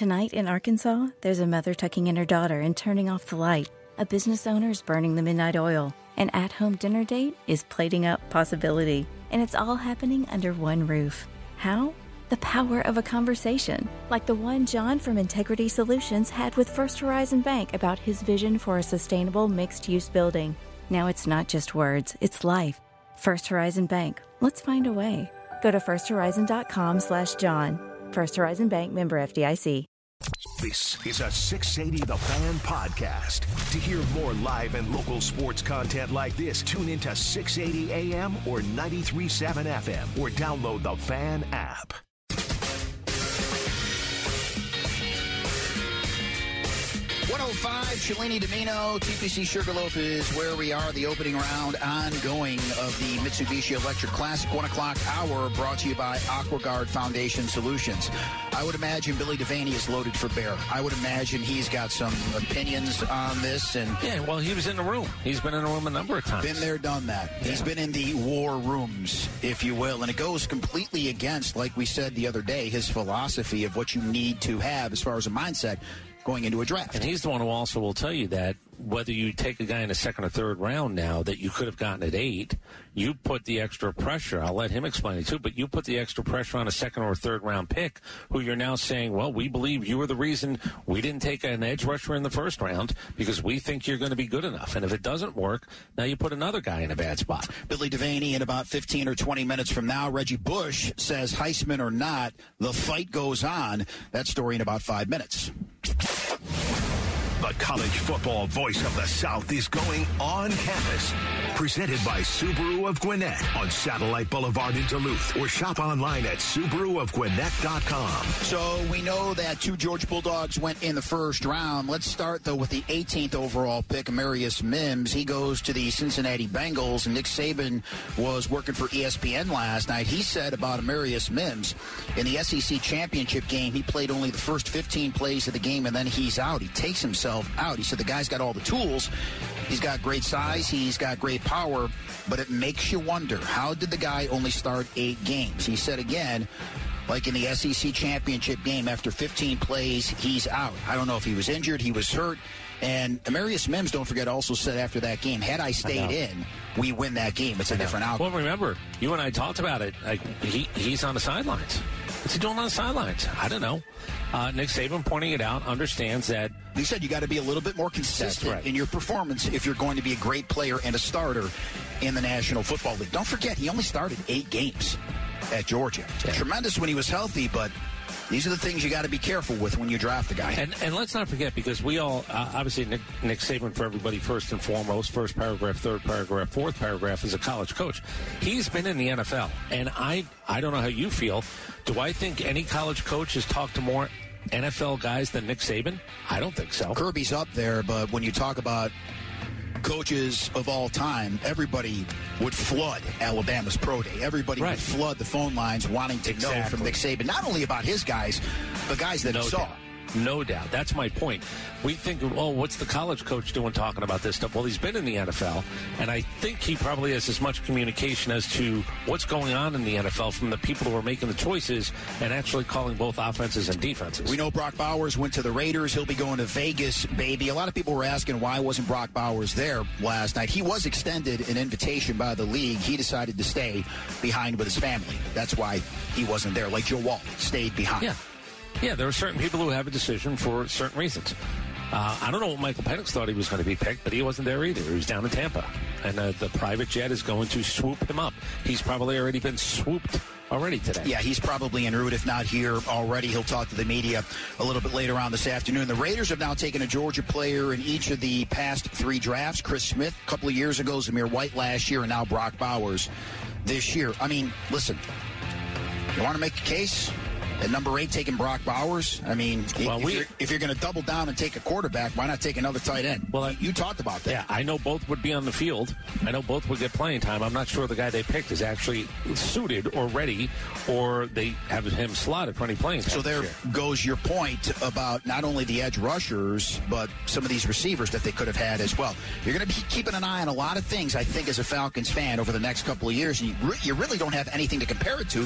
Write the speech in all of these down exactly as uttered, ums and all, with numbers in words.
Tonight in Arkansas, there's a mother tucking in her daughter and turning off the light. A business owner's burning the midnight oil. An at-home dinner date is plating up possibility. And it's all happening under one roof. How? The power of a conversation, like the one John from Integrity Solutions had with First Horizon Bank about his vision for a sustainable mixed-use building. Now it's not just words, it's life. First Horizon Bank. Let's find a way. Go to firsthorizon.com slash John. First Horizon Bank, member F D I C. This is a six eighty The Fan podcast. To hear more live and local sports content like this, tune into six eighty A M or ninety-three point seven F M or download the Fan app. one oh five, Shalini Domino, T P C Sugarloaf is where we are. The opening round ongoing of the Mitsubishi Electric Classic one o'clock hour brought to you by AquaGuard Foundation Solutions. I would imagine Billy Devaney is loaded for bear. I would imagine he's got some opinions on this. And yeah, well, he was in the room. He's been in the room a number of times. Been there, done that. Yeah. He's been in the war rooms, if you will. And it goes completely against, like we said the other day, his philosophy of what you need to have as far as a mindset going into a draft. And he's the one who also will tell you that whether you take a guy in the second or third round now that you could have gotten at eight, you put the extra pressure. I'll let him explain it too, but you put the extra pressure on a second or third round pick who you're now saying, well, we believe you were the reason we didn't take an edge rusher in the first round because we think you're going to be good enough. And if it doesn't work, now you put another guy in a bad spot. Billy Devaney in about fifteen or twenty minutes from now. Reggie Bush says Heisman or not, the fight goes on. That story in about five minutes. The college football voice of the South is going on campus. Presented by Subaru of Gwinnett on Satellite Boulevard in Duluth, or shop online at Subaru of Gwinnett dot com. So we know that two Georgia Bulldogs went in the first round. Let's start, though, with the eighteenth overall pick, Amarius Mims. He goes to the Cincinnati Bengals, and Nick Saban was working for E S P N last night. He said about Amarius Mims, in the S E C championship game, he played only the first fifteen plays of the game, and then he's out. He takes himself out. He said the guy's got all the tools. He's got great size. He's got great power. But it makes you wonder, how did the guy only start eight games? He said again, like in the S E C championship game, after fifteen plays, he's out. I don't know if he was injured, he was hurt. And Amarius Mims, don't forget, also said after that game, had I stayed I in, we win that game. It's a different outcome. Well, remember, you and I talked about it. Like he, he's on the sidelines. What's he doing on the sidelines? I don't know. Uh, Nick Saban, pointing it out, understands that. He said you got to be a little bit more consistent right. in your performance if you're going to be a great player and a starter in the National Football League. Don't forget, he only started eight games at Georgia. Yeah. Tremendous when he was healthy, but these are the things you got to be careful with when you draft a guy. And, and let's not forget, because we all, uh, obviously, Nick, Nick Saban, for everybody, first and foremost, first paragraph, third paragraph, fourth paragraph, is a college coach. He's been in the N F L. And I, I don't know how you feel. Do I think any college coach has talked to more N F L guys than Nick Saban? I don't think so. Kirby's up there, but when you talk about coaches of all time, everybody would flood Alabama's pro day. Everybody right. would flood the phone lines wanting to exactly. know from Nick Saban, not only about his guys, but guys that no he saw. Doubt. No doubt. That's my point. We think, oh, what's the college coach doing talking about this stuff? Well, he's been in the N F L, and I think he probably has as much communication as to what's going on in the N F L from the people who are making the choices and actually calling both offenses and defenses. We know Brock Bowers went to the Raiders. He'll be going to Vegas, baby. A lot of people were asking why wasn't Brock Bowers there last night. He was extended an invitation by the league. He decided to stay behind with his family. That's why he wasn't there. Like Joe Walt stayed behind. Yeah. Yeah, there are certain people who have a decision for certain reasons. Uh, I don't know what Michael Penix thought he was going to be picked, but he wasn't there either. He was down in Tampa, and uh, the private jet is going to swoop him up. He's probably already been swooped already today. Yeah, he's probably en route, if not here already. He'll talk to the media a little bit later on this afternoon. The Raiders have now taken a Georgia player in each of the past three drafts. Chris Smith a couple of years ago, Zamir White last year, and now Brock Bowers this year. I mean, listen, you want to make a case? At number eight, taking Brock Bowers. I mean, well, if, we, you're, if you're going to double down and take a quarterback, why not take another tight end? Well, I, you talked about that. Yeah, I know both would be on the field. I know both would get playing time. I'm not sure the guy they picked is actually suited or ready, or they have him slotted for any playing time. So there goes your point about not only the edge rushers, but some of these receivers that they could have had as well. You're going to be keeping an eye on a lot of things, I think, as a Falcons fan over the next couple of years. And you, re- you really don't have anything to compare it to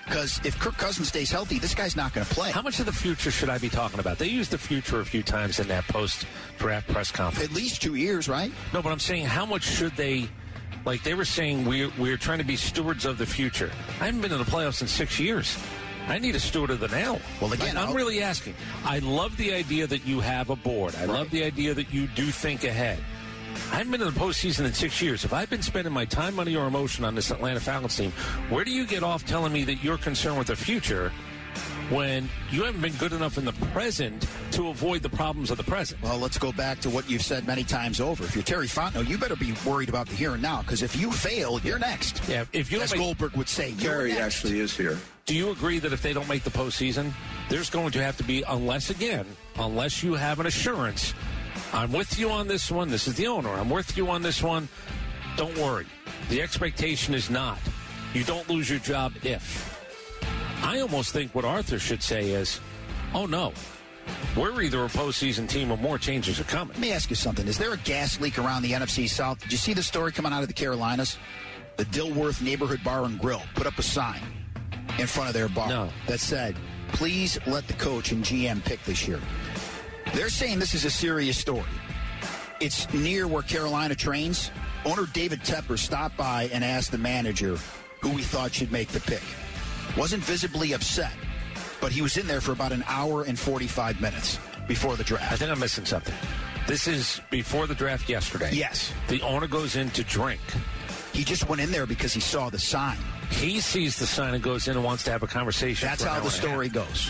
Because if Kirk Cousins stays healthy, this guy's not going to play. How much of the future should I be talking about? They used the future a few times in that post-draft press conference. At least two years, right? No, but I'm saying how much should they, like they were saying we're, we're trying to be stewards of the future. I haven't been in the playoffs in six years. I need a steward of the now. Well, again, like, I'm I'll... really asking. I love the idea that you have a board. I right. love the idea that you do think ahead. I haven't been in the postseason in six years. If I've been spending my time, money, or emotion on this Atlanta Falcons team, where do you get off telling me that you're concerned with the future when you haven't been good enough in the present to avoid the problems of the present? Well, let's go back to what you've said many times over. If you're Terry Fontenot, you better be worried about the here and now, because if you fail, you're next. Yeah, if you don't As make, Goldberg would say, Terry actually is here. Do you agree that if they don't make the postseason, there's going to have to be, unless, again, unless you have an assurance, I'm with you on this one, this is the owner, I'm with you on this one, don't worry. The expectation is not, you don't lose your job if. I almost think what Arthur should say is, oh, no, we're either a postseason team or more changes are coming. Let me ask you something. Is there a gas leak around the N F C South? Did you see the story coming out of the Carolinas? The Dilworth Neighborhood Bar and Grill put up a sign in front of their bar no. that said, please let the coach and G M pick this year. They're saying this is a serious story. It's near where Carolina trains. Owner David Tepper stopped by and asked the manager who he thought should make the pick. Wasn't visibly upset, but he was in there for about an hour and forty-five minutes before the draft. I think I'm missing something. This is before the draft yesterday. Yes. The owner goes in to drink. He just went in there because he saw the sign. He sees the sign and goes in and wants to have a conversation. That's how the story goes.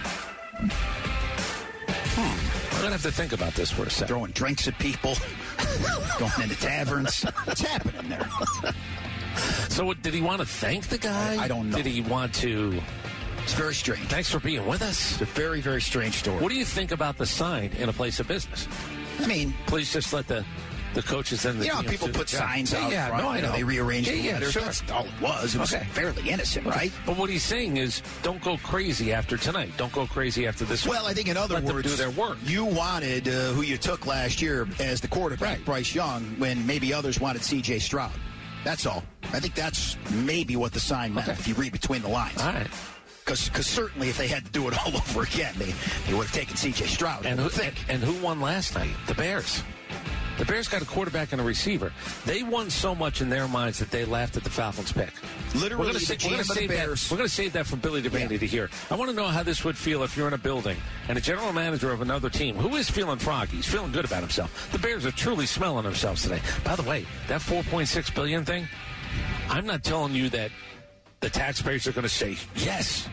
Hmm. I'm going to have to think about this for a second. Throwing drinks at people, going into taverns. What's happening there? So did he want to thank the guy? I don't know. Did he want to... It's very strange. Thanks for being with us. It's a very, very strange story. What do you think about the sign in a place of business? I mean... Please just let the... The coaches and the you know, people put signs out yeah, front. No, I know. They rearranged yeah, the yeah, letters. sure. That's all it was. It was okay. fairly innocent, right? But what he's saying is, don't go crazy after tonight. Don't go crazy after this. Well, I think in other Let words, them do their work. You wanted uh, who you took last year as the quarterback, right. Bryce Young, when maybe others wanted C J Stroud. That's all. I think that's maybe what the sign meant, okay. if you read between the lines. All right. Because certainly if they had to do it all over again, they, they would have taken C J Stroud. And who, and, and who won last night? The Bears. The Bears got a quarterback and a receiver. They won so much in their minds that they laughed at the Falcons' pick. Literally, we're going to save that. We're going to save that for Billy Devaney yeah. to hear. I want to know how this would feel if you're in a building and a general manager of another team who is feeling froggy, he's feeling good about himself. The Bears are truly smelling themselves today. By the way, that four point six billion dollars thing, I'm not telling you that the taxpayers are going to say yes.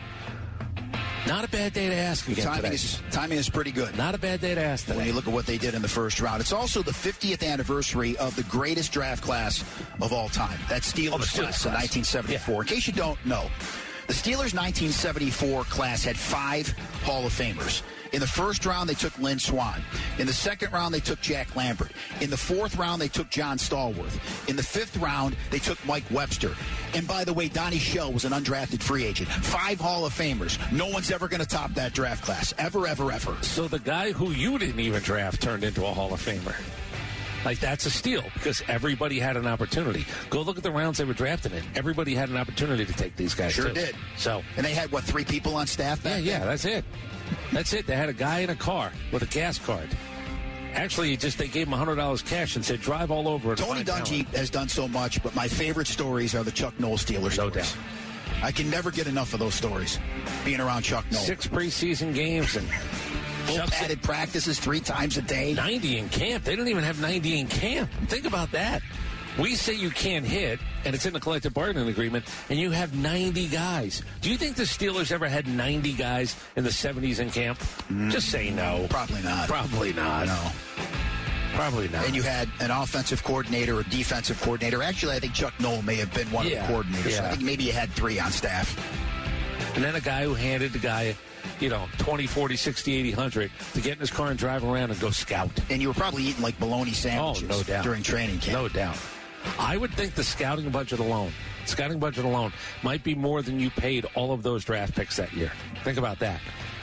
Not a bad day to ask again timing today. Is, timing is pretty good. Not a bad day to ask today. When you look at what they did in the first round. It's also the fiftieth anniversary of the greatest draft class of all time. That Steelers, oh, Steelers class in nineteen seventy-four. Yeah. In case you don't know, the Steelers' nineteen seventy-four class had five Hall of Famers. In the first round, they took Lynn Swann. In the second round, they took Jack Lambert. In the fourth round, they took John Stallworth. In the fifth round, they took Mike Webster. And by the way, Donnie Shell was an undrafted free agent. Five Hall of Famers. No one's ever going to top that draft class. Ever, ever, ever. So the guy who you didn't even draft turned into a Hall of Famer. Like, that's a steal because everybody had an opportunity. Go look at the rounds they were drafted in. Everybody had an opportunity to take these guys. Sure too. did. So, and they had, what, three people on staff back Yeah, yeah, then? that's it. That's it. They had a guy in a car with a gas card. Actually, just they gave him one hundred dollars cash and said, drive all over. Tony Dungy has done so much, but my favorite stories are the Chuck Noll Steelers No stories. doubt. I can never get enough of those stories, being around Chuck Noll. Six preseason games and full padded practices three times a day. ninety in camp. They didn't even have ninety in camp. Think about that. We say you can't hit, and it's in the collective bargaining agreement, and you have ninety guys. Do you think the Steelers ever had ninety guys in the seventies in camp? Mm. Just say no. Probably not. Probably not. No. Probably not. And you had an offensive coordinator, a defensive coordinator. Actually, I think Chuck Noll may have been one yeah. of the coordinators. Yeah. I think maybe you had three on staff. And then a guy who handed the guy, you know, twenty, forty, sixty, eighty, one hundred to get in his car and drive around and go scout. And you were probably eating like bologna sandwiches oh, no doubt. during training camp. No doubt. I would think the scouting budget alone, scouting budget alone, might be more than you paid all of those draft picks that year. Think about that. Uh,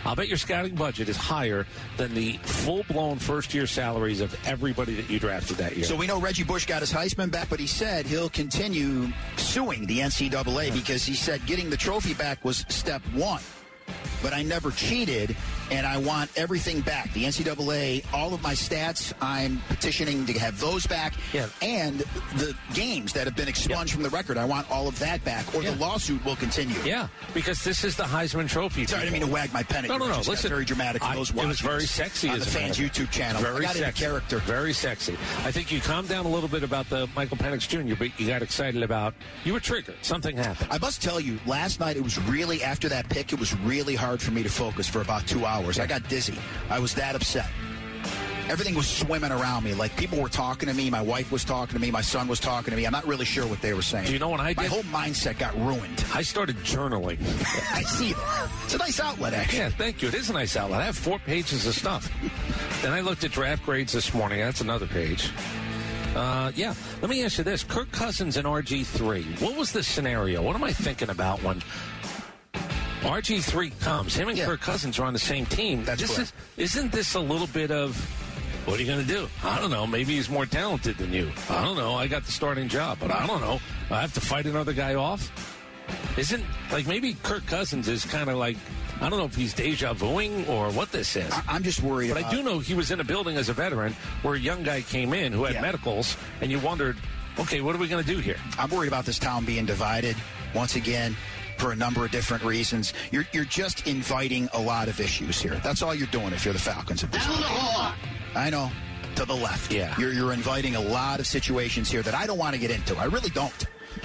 I'll bet your scouting budget is higher than the full-blown first-year salaries of everybody that you drafted that year. So we know Reggie Bush got his Heisman back, but he said he'll continue suing the N C double A because he said getting the trophy back was step one. But I never cheated, and I want everything back. The N C double A, all of my stats, I'm petitioning to have those back. Yeah. And the games that have been expunged yeah. from the record, I want all of that back, or yeah. the lawsuit will continue. Yeah, because this is the Heisman Trophy. Sorry, I didn't mean to wag my pen at no, you. No, no, no. Listen, very dramatic for those I, It was very sexy. On the fans' YouTube channel. Very I got sexy. into character. Very sexy. I think you calmed down a little bit about the Michael Penix Junior, but you got excited about, you were triggered. Something happened. I must tell you, last night it was really, after that pick, it was really hard for me to focus for about two hours. I got dizzy. I was that upset. Everything was swimming around me. Like, people were talking to me. My wife was talking to me. My son was talking to me. I'm not really sure what they were saying. Do you know what I did? My whole mindset got ruined. I started journaling. I see that. It's a nice outlet, actually. Yeah, thank you. It is a nice outlet. I have four pages of stuff. Then I looked at draft grades this morning. That's another page. Uh, yeah. Let me ask you this. Kirk Cousins and R G three. What was the scenario? What am I thinking about when R G three comes? Him and yeah. Kirk Cousins are on the same team. That's this correct. is, isn't this a little bit of, what are you going to do? I don't know. Maybe he's more talented than you. I don't know. I got the starting job, but I don't know. I have to fight another guy off? Isn't, like, maybe Kirk Cousins is kind of like, I don't know if he's deja vuing or what this is. I, I'm just worried But about I do know he was in a building as a veteran where a young guy came in who had yeah. medicals, and you wondered, okay, what are we going to do here? I'm worried about this town being divided once again for a number of different reasons. You're you're just inviting a lot of issues here. That's all you're doing if you're the Falcons at this point. I know. To the left. Yeah. You're, you're inviting a lot of situations here that I don't want to get into. I really don't.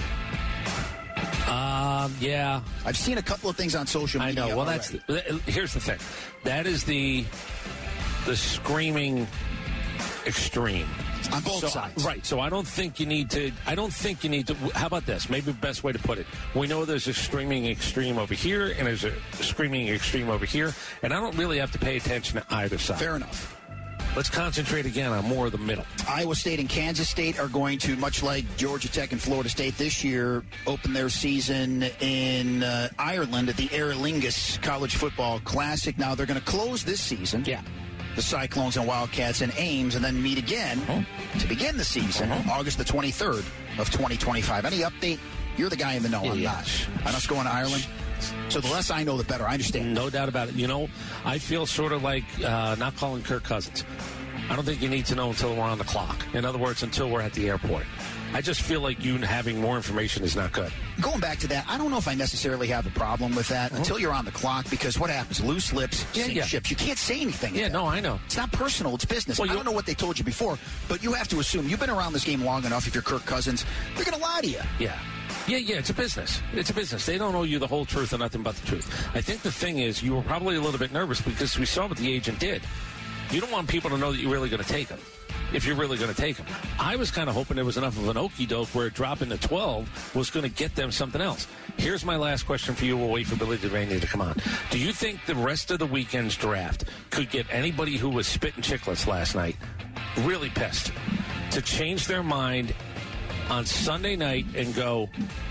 Um, yeah. I've seen a couple of things on social media. I know. Well, already. that's the, here's the thing. That is the the screaming extreme. On both so, sides. Right. So I don't think you need to, I don't think you need to, how about this? Maybe the best way to put it. We know there's a screaming extreme over here, and there's a screaming extreme over here, and I don't really have to pay attention to either side. Fair enough. Let's concentrate again on more of the middle. Iowa State and Kansas State are going to, much like Georgia Tech and Florida State this year, open their season in uh, Ireland at the Aer Lingus College Football Classic. Now, they're going to close this season. Yeah. The Cyclones and Wildcats in Ames, and then meet again uh-huh. to begin the season uh-huh. August the twenty-third of twenty twenty-five. Any update? You're the guy in the know. I'm yeah. not. On us going to Ireland? So the less I know, the better. I understand. No doubt about it. You know, I feel sort of like uh, not calling Kirk Cousins. I don't think you need to know until we're on the clock. In other words, until we're at the airport. I just feel like you having more information is not good. Going back to that, I don't know if I necessarily have a problem with that uh-huh. until you're on the clock, because what happens? Loose lips, yeah, sink yeah. ships. You can't say anything. Yeah, no, I know. It's not personal. It's business. Well, I don't know what they told you before, but you have to assume you've been around this game long enough. If you're Kirk Cousins, they're going to lie to you. Yeah. Yeah, yeah, it's a business. It's a business. They don't owe you the whole truth and nothing but the truth. I think the thing is, you were probably a little bit nervous because we saw what the agent did. You don't want people to know that you're really going to take them, if you're really going to take them. I was kind of hoping there was enough of an okie doke where dropping to twelve was going to get them something else. Here's my last question for you. We'll wait for Billy Devaney to come on. Do you think the rest of the weekend's draft could get anybody who was spitting chiclets last night really pissed to change their mind on Sunday night and go,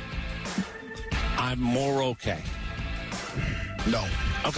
I'm more okay? No. Okay.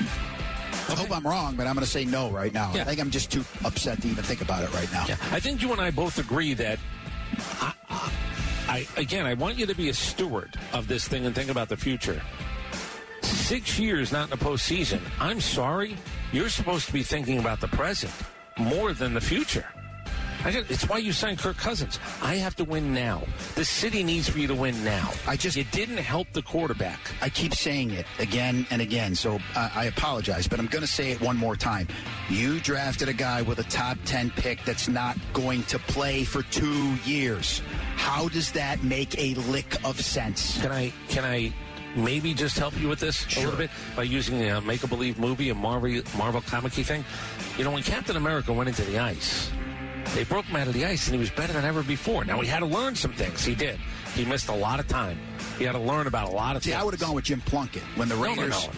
I hope I'm wrong, but I'm going to say no right now. Yeah. I think I'm just too upset to even think about it right now. Yeah. I think you and I both agree that, I, I, again, I want you to be a steward of this thing and think about the future. Six years not in the postseason. I'm sorry. You're supposed to be thinking about the present more than the future. I got, it's why you signed Kirk Cousins. I have to win now. The city needs for you to win now. I just it didn't help the quarterback. I keep saying it again and again, so uh, I apologize, but I'm going to say it one more time. You drafted a guy with a top ten pick that's not going to play for two years. How does that make a lick of sense? Can I? Can I? Maybe just help you with this sure. a little bit by using the uh, make-a-believe movie, a Marvel Marvel comic-y thing. You know, when Captain America went into the ice, they broke him out of the ice, and he was better than ever before. Now, he had to learn some things. He did. He missed a lot of time. He had to learn about a lot of See, things. I would have gone with Jim Plunkett when the Raiders... No, no, no, no.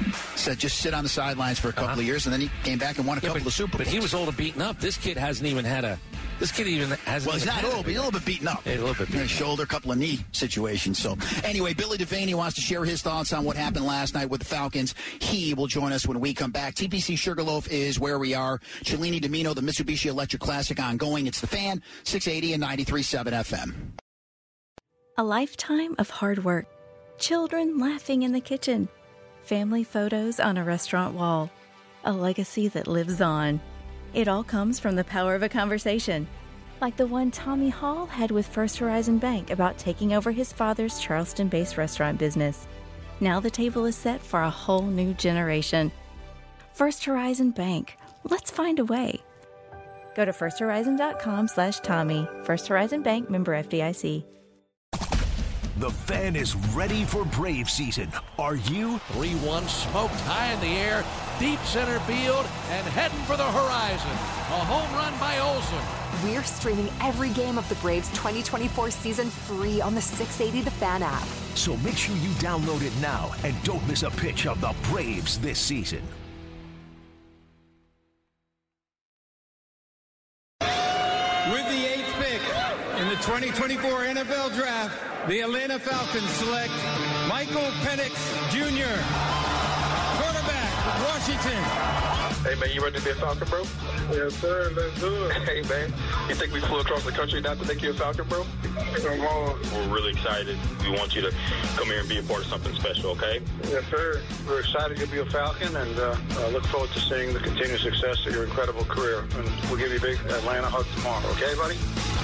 Said just sit on the sidelines for a couple uh-huh. of years, and then he came back and won a yeah, couple but, of Super Bowls. But he was old and beaten up. This kid hasn't even had a. This kid even hasn't. Well, he's not old, but he's a little bit beaten up. Yeah, a little bit beaten up. Shoulder, couple of knee situations. So, anyway, Billy Devaney wants to share his thoughts on what happened last night with the Falcons. He will join us when we come back. T P C Sugarloaf is where we are. Cellini Domino, the Mitsubishi Electric Classic ongoing. It's the Fan, six eighty and ninety-three point seven F M. A lifetime of hard work. Children laughing in the kitchen. Family photos on a restaurant wall. A legacy that lives on. It all comes from the power of a conversation, like the one Tommy Hall had with First Horizon Bank about taking over his father's Charleston-based restaurant business. Now the table is set for a whole new generation. First Horizon Bank. Let's find a way. Go to firsthorizon.com slash Tommy. First Horizon Bank, member F D I C. The Fan is ready for Brave season. Are you? three one smoked high in the air, deep center field, and heading for the horizon. A home run by Olsen. We're streaming every game of the Braves twenty twenty-four season free on the six eighty The Fan app. So make sure you download it now and don't miss a pitch of the Braves this season. With the eighth pick in the twenty twenty-four N F L Draft, the Atlanta Falcons select Michael Penix Junior, quarterback of Washington. Hey, man, you ready to be a Falcon, bro? Yes, sir. Let's do it. Hey, man, you think we flew across the country not to make you a Falcon, bro? Come on. We're really excited. We want you to come here and be a part of something special, okay? Yes, sir. We're excited to be a Falcon, and uh, uh, look forward to seeing the continued success of your incredible career. And we'll give you a big Atlanta hug tomorrow, okay, buddy?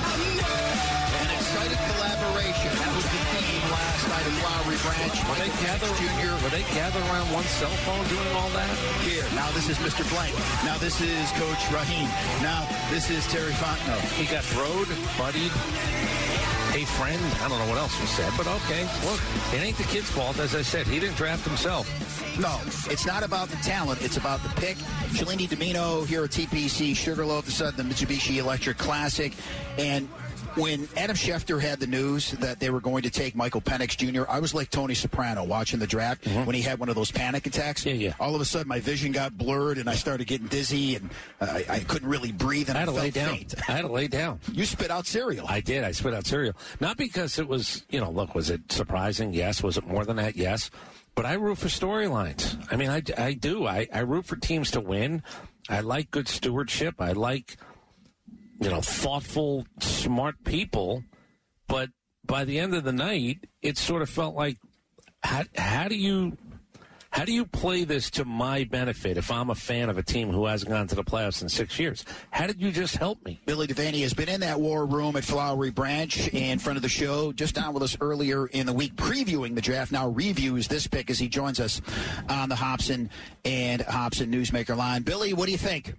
An excited collaboration. That was the theme last night at Flowery Branch. Were they, gather, Junior Were they gathered around one cell phone doing all that? Here, now this is Mister Blank. Now this is Coach Rahim. Now this is Terry Fontenot. He got throwed, buddied, a friend. I don't know what else was said, but okay. Look, it ain't the kid's fault. As I said, he didn't draft himself. No, it's not about the talent. It's about the pick. Cellini Domino here at T P C Sugarloaf, the the Mitsubishi Electric Classic. And when Adam Schefter had the news that they were going to take Michael Penix Junior, I was like Tony Soprano watching the draft mm-hmm. when he had one of those panic attacks. Yeah, yeah. All of a sudden, my vision got blurred, and I started getting dizzy, and uh, I, I couldn't really breathe, and I had I to felt lay down. faint. I had to lay down. You spit out cereal. I did. I spit out cereal. Not because it was, you know, look, was it surprising? Yes. Was it more than that? Yes. But I root for storylines. I mean, I, I do. I, I root for teams to win. I like good stewardship. I like, you know, thoughtful, smart people. But by the end of the night, it sort of felt like, how, how do you how do you play this to my benefit if I'm a fan of a team who hasn't gone to the playoffs in six years? How did you just help me? Billy Devaney has been in that war room at Flowery Branch in front of the show, just on with us earlier in the week, previewing the draft, now reviews this pick as he joins us on the Hobson and Hobson Newsmaker line. Billy, what do you think?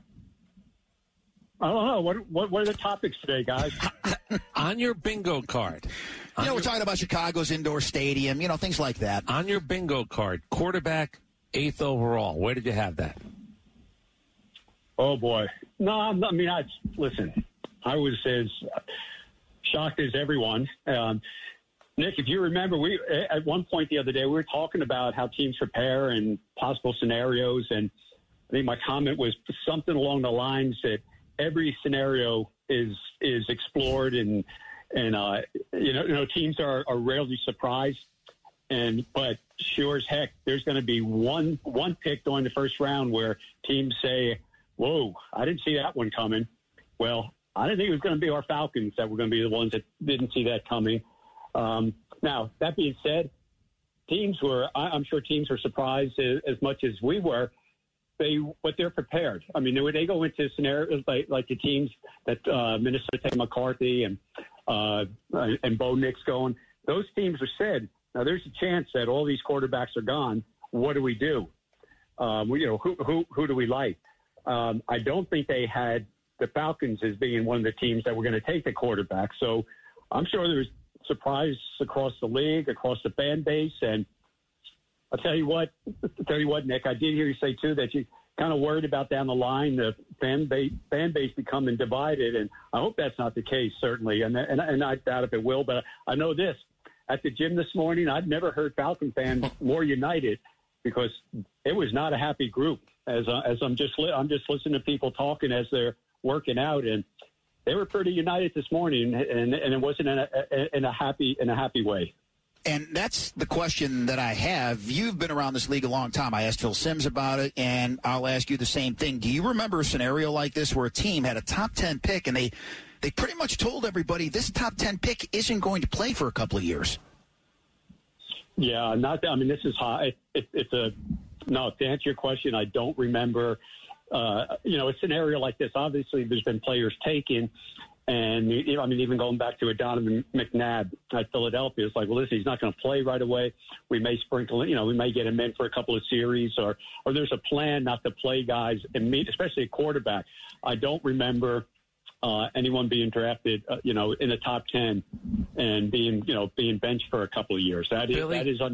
I don't know. What, what, what are the topics today, guys? On your bingo card. You know, we're talking about Chicago's indoor stadium, you know, things like that. On your bingo card, quarterback, eighth overall. Where did you have that? Oh, boy. No, I'm, I mean, I listen, I was as shocked as everyone. Um, Nick, if you remember, we at one point the other day, we were talking about how teams prepare and possible scenarios. And I think my comment was something along the lines that every scenario is is explored, and and uh, you know, you know, teams are, are rarely surprised. And but sure as heck, there's going to be one one pick during the first round where teams say, "Whoa, I didn't see that one coming." Well, I didn't think it was going to be our Falcons that were going to be the ones that didn't see that coming. Um, now, that being said, teams were I'm sure teams were surprised as, as much as we were. They, but they're prepared. I mean, they, they go into scenarios like, like the teams that uh, Minnesota McCarthy and uh, and Bo Nix going. Those teams are said, now there's a chance that all these quarterbacks are gone. What do we do? Um, you know, who who who do we like? Um, I don't think they had the Falcons as being one of the teams that were going to take the quarterback. So I'm sure there was surprise across the league, across the fan base, and I'll tell you what, I'll tell you what, Nick, I did hear you say, too, that you kind of worried about down the line the fan base, fan base becoming divided, and I hope that's not the case, certainly, and, and, and I doubt if it will, but I know this. At the gym this morning, I've never heard Falcon fans more united because it was not a happy group. As uh, as I'm just li- I'm just listening to people talking as they're working out, and they were pretty united this morning, and and it wasn't in a in a happy in a happy way. And that's the question that I have. You've been around this league a long time. I asked Phil Simms about it, and I'll ask you the same thing. Do you remember a scenario like this where a team had a top ten pick and they they pretty much told everybody this top ten pick isn't going to play for a couple of years? Yeah, not that. I mean, this is high. It, it's a no. To answer your question, I don't remember. Uh, you know, a scenario like this. Obviously, there's been players taken, and you know, I mean, even going back to a Donovan McNabb at Philadelphia, it's like, well, listen, he's not going to play right away. We may sprinkle, you know, we may get him in for a couple of series, or or there's a plan not to play guys, and especially a quarterback. I don't remember uh, anyone being drafted, uh, you know, in the top ten and being, you know, being benched for a couple of years. That is Billy, that is. Un-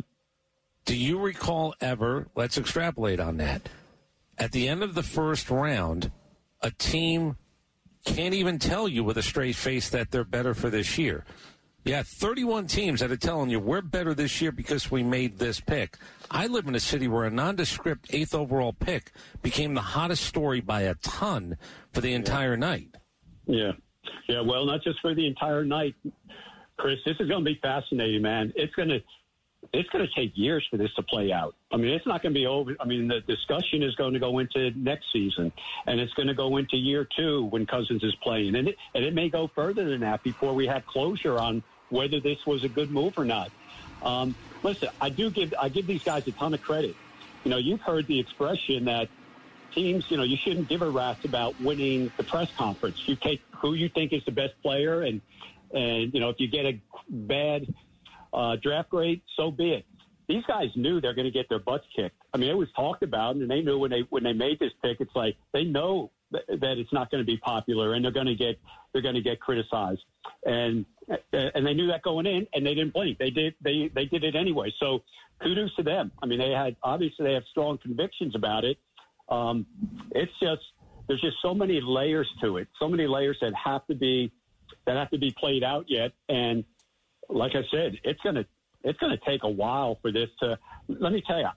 do you recall ever? Let's extrapolate on that. At the end of the first round, a team can't even tell you with a straight face that they're better for this year. You have thirty-one teams that are telling you we're better this year because we made this pick. I live in a city where a nondescript eighth overall pick became the hottest story by a ton for the entire night. Yeah. Yeah, well, not just for the entire night, Chris. This is going to be fascinating, man. It's going to it's going to take years for this to play out. I mean, it's not going to be over. I mean, the discussion is going to go into next season, and it's going to go into year two when Cousins is playing. And it, and it may go further than that before we have closure on whether this was a good move or not. Um, listen, I do give I give these guys a ton of credit. You know, you've heard the expression that teams, you know, you shouldn't give a rat's about winning the press conference. You take who you think is the best player, and, and you know, if you get a bad uh, draft grade, so be it. These guys knew they're going to get their butts kicked. I mean, it was talked about, and they knew when they when they made this pick, it's like they know th- that it's not going to be popular, and they're going to get they're going to get criticized, and and they knew that going in, and they didn't blink. They did they they did it anyway. So kudos to them. I mean, they had obviously they have strong convictions about it. Um, it's just there's just so many layers to it, so many layers that have to be that have to be played out yet, and like I said, it's going to. It's going to take a while for this to. Let me tell you,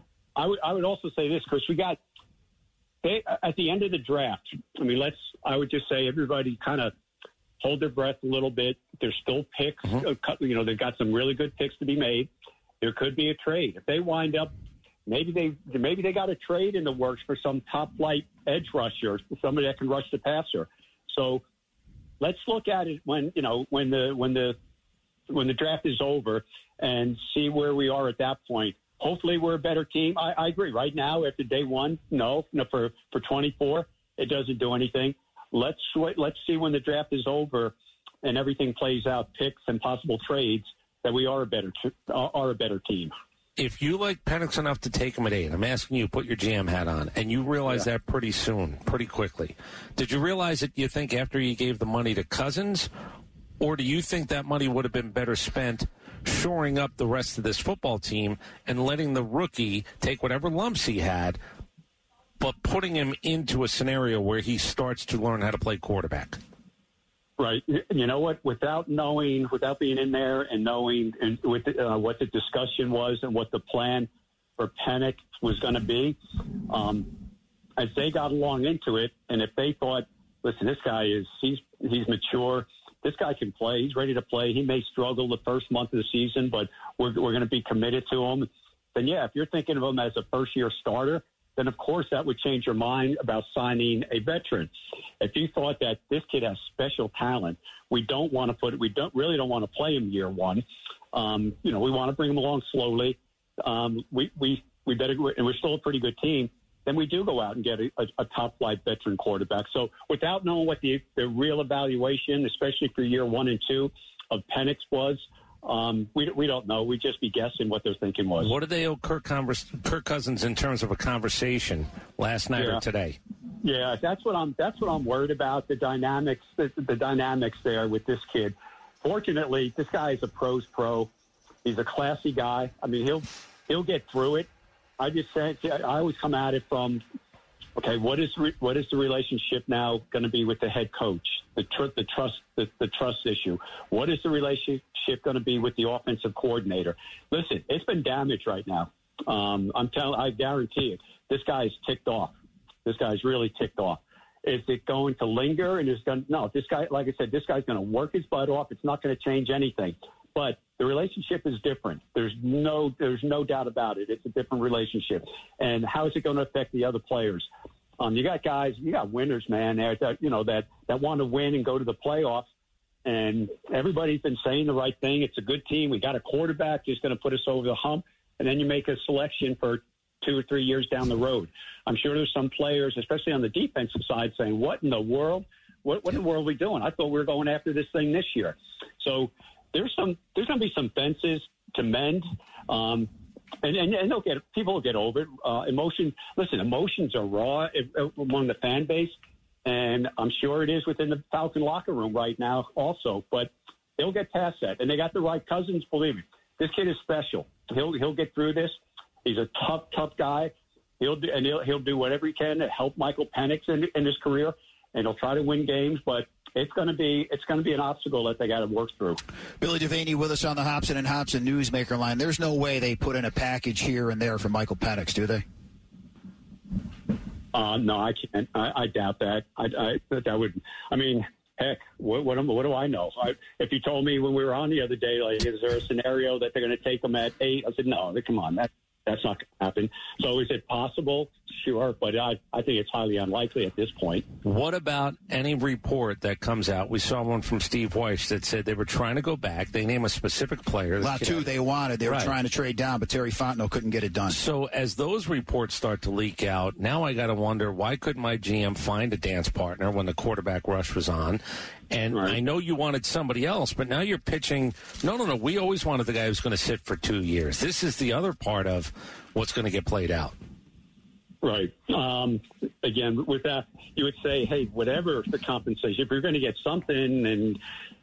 I would I would also say this, Chris. We got they, at the end of the draft. I mean, let's. I would just say everybody kind of hold their breath a little bit. There's still picks. Mm-hmm. You know, they've got some really good picks to be made. There could be a trade if they wind up. Maybe they maybe they got a trade in the works for some top flight edge rusher, somebody that can rush the passer. So let's look at it when you know when the when the when the draft is over and see where we are at that point. Hopefully we're a better team. I, I agree. Right now, after day one, no, no for, for twenty-four, it doesn't do anything. Let's wait, let's see when the draft is over and everything plays out, picks and possible trades, that we are a better are a better team. If you like Penix enough to take him at eight, I'm asking you to put your G M hat on, and you realize yeah. that pretty soon, pretty quickly. Did you realize it, you think, after you gave the money to Cousins, or do you think that money would have been better spent shoring up the rest of this football team and letting the rookie take whatever lumps he had, but putting him into a scenario where he starts to learn how to play quarterback? Right. You know what? Without knowing, without being in there and knowing and with uh, what the discussion was and what the plan for Penix was going to be, um, as they got along into it, and if they thought, listen, this guy is he's he's mature. This guy can play. He's ready to play. He may struggle the first month of the season, but we're, we're going to be committed to him. Then, yeah, if you're thinking of him as a first-year starter, then, of course, that would change your mind about signing a veteran. If you thought that this kid has special talent, we don't want to put – we don't really don't want to play him year one. Um, you know, we want to bring him along slowly. Um, we, we, we better – and we're still a pretty good team. Then we do go out and get a, a, a top-flight veteran quarterback. So without knowing what the, the real evaluation, especially for year one and two, of Penix was, um, we, we don't know. We'd just be guessing what their thinking was. What did they owe Kirk, Convers- Kirk Cousins in terms of a conversation last night yeah. or today? Yeah, that's what I'm. That's what I'm worried about. The dynamics, the, the dynamics there with this kid. Fortunately, this guy is a pro's pro. He's a classy guy. I mean, he'll he'll get through it. I just say I always come at it from, okay, what is re, what is the relationship now going to be with the head coach? The tr- the trust the, the trust issue. What is the relationship going to be with the offensive coordinator? Listen, it's been damaged right now. Um, I'm telling, I guarantee it. This guy's ticked off. This guy's really ticked off. Is it going to linger? And is going no? This guy, like I said, this guy's going to work his butt off. It's not going to change anything. But the relationship is different. There's no, there's no doubt about it. It's a different relationship. And how is it going to affect the other players? Um, you got guys, you got winners, man. There, that you know that that want to win and go to the playoffs. And everybody's been saying the right thing. It's a good team. We got a quarterback who's going to put us over the hump. And then you make a selection for two or three years down the road. I'm sure there's some players, especially on the defensive side, saying, what in the world? What, what in the world are we doing? I thought we were going after this thing this year. So there's some, there's going to be some fences to mend. Um, and, and, and they'll get, people will get over it. Uh, emotion, listen, emotions are raw among the fan base. And I'm sure it is within the Falcon locker room right now also, but they'll get past that. And they got the right Cousins, believe me. This kid is special. He'll he'll get through this. He's a tough, tough guy. He'll do, and he'll he'll do whatever he can to help Michael Penix in, in his career, and he'll try to win games. But it's going to be it's going to be an obstacle that they got to work through. Billy Devaney with us on the Hobson and Hobson Newsmaker line. There's no way they put in a package here and there for Michael Penix, do they? Uh, no, I can't. I, I doubt that. I, I that would. I mean. Heck, what, what, what do I know? I, if you told me when we were on the other day, like, is there a scenario that they're going to take them at eight? I said, no, come on, that that's not going to happen. So is it possible? Sure, but I, I think it's highly unlikely at this point. What about any report that comes out? We saw one from Steve Weiss that said they were trying to go back. They name a specific player. Latu they wanted. They were right. trying to trade down, but Terry Fontenot couldn't get it done. So as those reports start to leak out, now I got to wonder, why couldn't my G M find a dance partner when the quarterback rush was on? And right. I know you wanted somebody else, but now you're pitching, no, no, no, we always wanted the guy who's going to sit for two years. This is the other part of what's going to get played out. Right. Um, again, with that, you would say, hey, whatever the compensation, if you're going to get something and,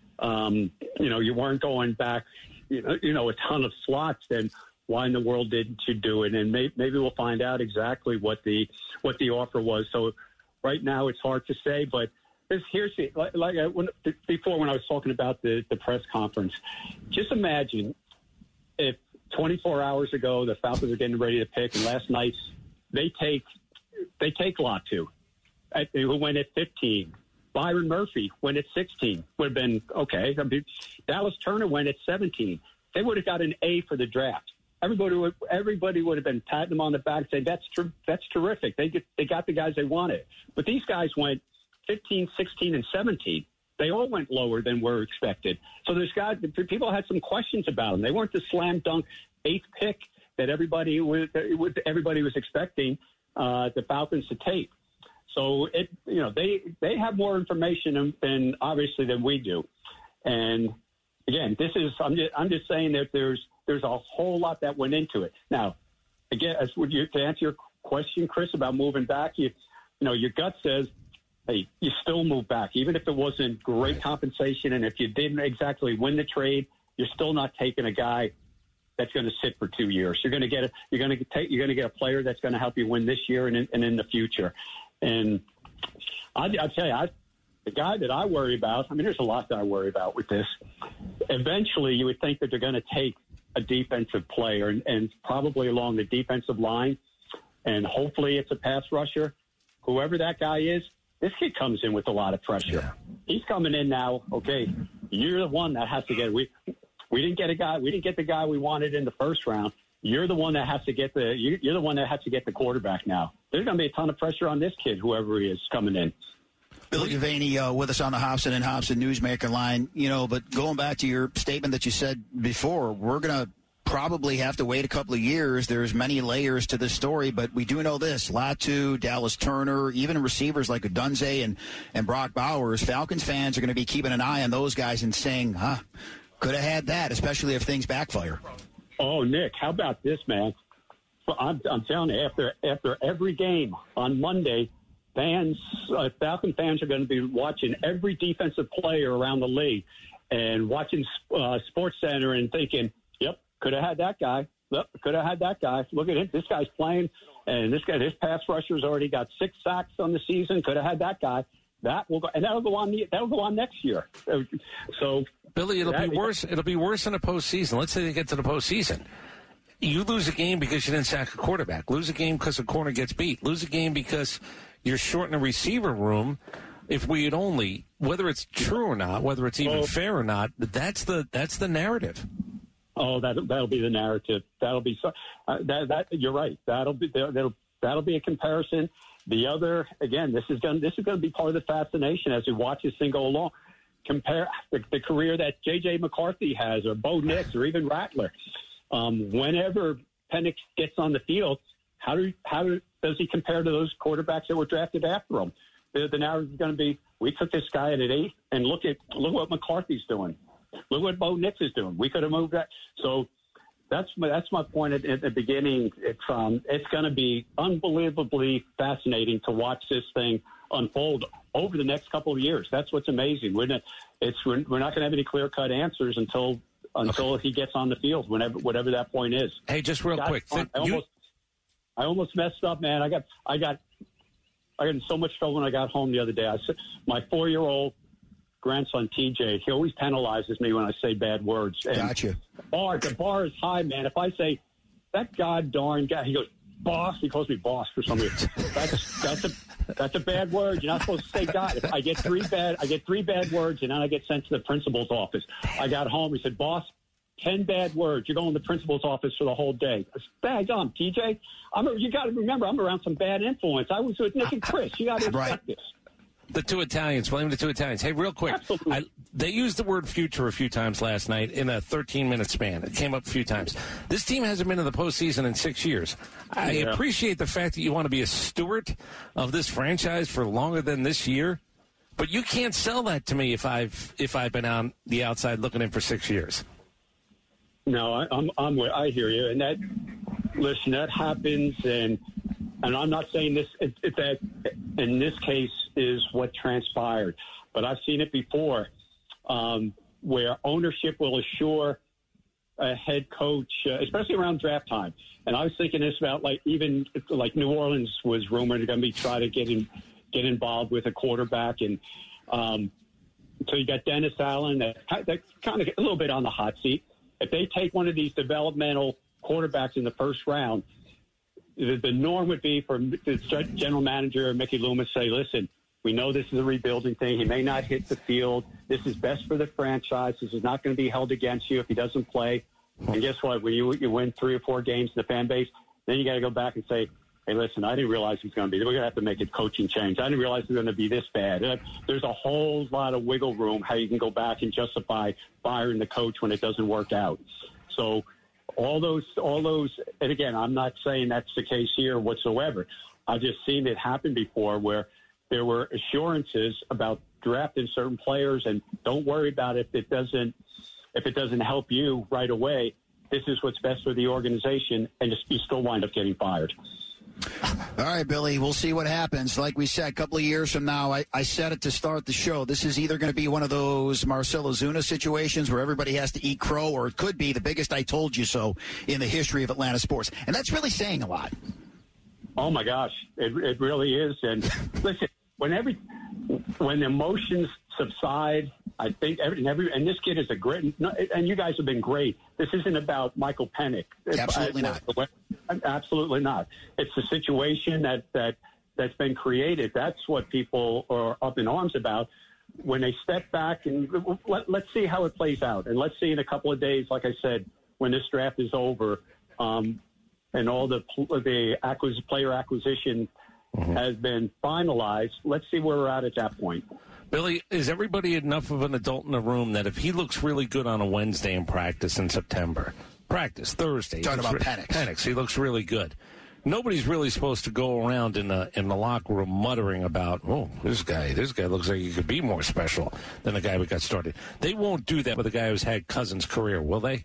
um, you know, you weren't going back, you know, you know, a ton of slots, then why in the world didn't you do it? And may, maybe we'll find out exactly what the what the offer was. So right now it's hard to say, but This, here's the, like, like I, when, before when I was talking about the, the press conference, just imagine if twenty-four hours ago the Falcons are getting ready to pick, and last night they take they take Latu, who went at fifteen. Byron Murphy went at sixteen. Would have been okay. I mean, Dallas Turner went at seventeen. They would have got an A for the draft. Everybody would everybody would have been patting them on the back, saying that's ter- that's terrific. They get they got the guys they wanted. But these guys went fifteen, sixteen, and seventeen. They all went lower than were expected. So there's guys, people had some questions about them. They weren't the slam dunk eighth pick that everybody was, everybody was expecting uh, the Falcons to take. So it, you know, they they have more information than obviously than we do. And again, this is I'm just I'm just saying that there's there's a whole lot that went into it. Now, again, as would you to answer your question, Chris, about moving back, you you know, your gut says, hey, you still move back, even if it wasn't great right. compensation, and if you didn't exactly win the trade, you're still not taking a guy that's going to sit for two years. You're going to get a, you're going to take you're going to get a player that's going to help you win this year and in, and in the future. And I, I tell you, I, the guy that I worry about, I mean, there's a lot that I worry about with this. Eventually, you would think that they're going to take a defensive player and, and probably along the defensive line, and hopefully it's a pass rusher. Whoever that guy is, this kid comes in with a lot of pressure. Yeah. He's coming in now. Okay, you're the one that has to get. We we didn't get a guy. We didn't get the guy we wanted in the first round. You're the one that has to get the. You're the one that has to get the quarterback now. There's going to be a ton of pressure on this kid, whoever he is coming in. Billy Devaney uh, with us on the Hobson and Hobson Newsmaker line. You know, but going back to your statement that you said before, we're going to probably have to wait a couple of years. There's many layers to this story, but we do know this. Latu, Dallas Turner, even receivers like Odunze and, and Brock Bowers, Falcons fans are going to be keeping an eye on those guys and saying, huh, could have had that, especially if things backfire. Oh, Nick, how about this, man? Well, I'm, I'm telling you, after after every game on Monday, fans, uh, Falcon fans are going to be watching every defensive player around the league and watching uh, Sports Center and thinking, yep, could have had that guy. Yep, could have had that guy. Look at it. This guy's playing, and this guy, this pass rusher's already got six sacks on the season. Could have had that guy. That will go, and that'll go on. That'll go on next year. So, Billy, it'll that, be worse. It'll be worse in the postseason. Let's say they get to the postseason. You lose a game because you didn't sack a quarterback. Lose a game because a corner gets beat. Lose a game because you're short in the receiver room. If we had only, whether it's true or not, whether it's even oh. fair or not, that's the that's the narrative. Oh, that that'll be the narrative. That'll be so. Uh, that that you're right. That'll be that'll that'll be a comparison. The other, again, this is going this is going to be part of the fascination as we watch this thing go along. Compare the, the career that J J McCarthy has, or Bo Nix, or even Rattler. Um, whenever Penix gets on the field, how do how do, does he compare to those quarterbacks that were drafted after him? The, the narrative is going to be: we took this guy at an eight, and look at look what McCarthy's doing. Look what Bo Nix is doing. We could have moved that. So that's my, that's my point at, at the beginning. It's um, it's going to be unbelievably fascinating to watch this thing unfold over the next couple of years. That's what's amazing. We're not, it's we're, we're not going to have any clear cut answers until. Until okay. he gets on the field, whenever, whatever that point is. Hey, just real quick, I almost, you... I almost messed up, man. I got, I got, I got in so much trouble when I got home the other day. I said, my four-year-old grandson T J, he always penalizes me when I say bad words. And gotcha. The bar, the bar is high, man. If I say that god darn guy, he goes, boss. He calls me boss for some reason. That's that's a that's a bad word. You're not supposed to say God. If I get three bad, I get three bad words, and then I get sent to the principal's office. I got home. He said, "Boss, ten bad words. You're going to the principal's office for the whole day." I said, "Bag on, T J. I'm a, you got to remember, I'm around some bad influence. I was with Nick and Chris. You got to respect right. this." The two Italians, blame the two Italians. Hey, real quick, I, they used the word future a few times last night in a thirteen-minute span. It came up a few times. This team hasn't been in the postseason in six years. I yeah. appreciate the fact that you want to be a steward of this franchise for longer than this year, but you can't sell that to me if I've if I've been on the outside looking in for six years. No, I, I'm, I'm I hear you, and that listen, that happens, and and I'm not saying this it, it, that in this case is what transpired, but I've seen it before, um, where ownership will assure a head coach, uh, especially around draft time. And I was thinking this about like even like New Orleans was rumored going to be trying to get in, get involved with a quarterback, and um, so you got Dennis Allen that that's kind of a little bit on the hot seat. If they take one of these developmental quarterbacks in the first round, the, the norm would be for the general manager Mickey Loomis say, "Listen, we know this is a rebuilding thing. He may not hit the field. This is best for the franchise. This is not going to be held against you if he doesn't play." And guess what? When you, you win three or four games in the fan base, then you got to go back and say, "Hey, listen, I didn't realize he's going to be. We're going to have to make a coaching change. I didn't realize it was going to be this bad." There's a whole lot of wiggle room how you can go back and justify firing the coach when it doesn't work out. So all those, all those, and again, I'm not saying that's the case here whatsoever. I've just seen it happen before where there were assurances about drafting certain players, and don't worry about it if it doesn't if it doesn't help you right away. This is what's best for the organization, and just, you still wind up getting fired. All right, Billy, we'll see what happens. Like we said, a couple of years from now, I, I said it to start the show. This is either going to be one of those Marcell Ozuna situations where everybody has to eat crow, or it could be the biggest I told you so in the history of Atlanta sports. And that's really saying a lot. Oh, my gosh. It, it really is. And listen, when every, when emotions subside, I think every, and, every, and this kid is a great, and you guys have been great. This isn't about Michael Penix. Absolutely not. Absolutely not. It's the situation that, that, that's been created. That's what people are up in arms about. When they step back and let, let's see how it plays out. And let's see in a couple of days, like I said, when this draft is over, um, and all the the acquis- player acquisition mm-hmm. has been finalized, let's see where we're at at that point. Billy, is everybody enough of an adult in the room that if he looks really good on a Wednesday in practice in September, practice Thursday, talking about re- Penix. Penix, he looks really good. Nobody's really supposed to go around in the in the locker room muttering about, "Oh, this guy, this guy looks like he could be more special than the guy we got started." They won't do that with a guy who's had Cousins' career, will they?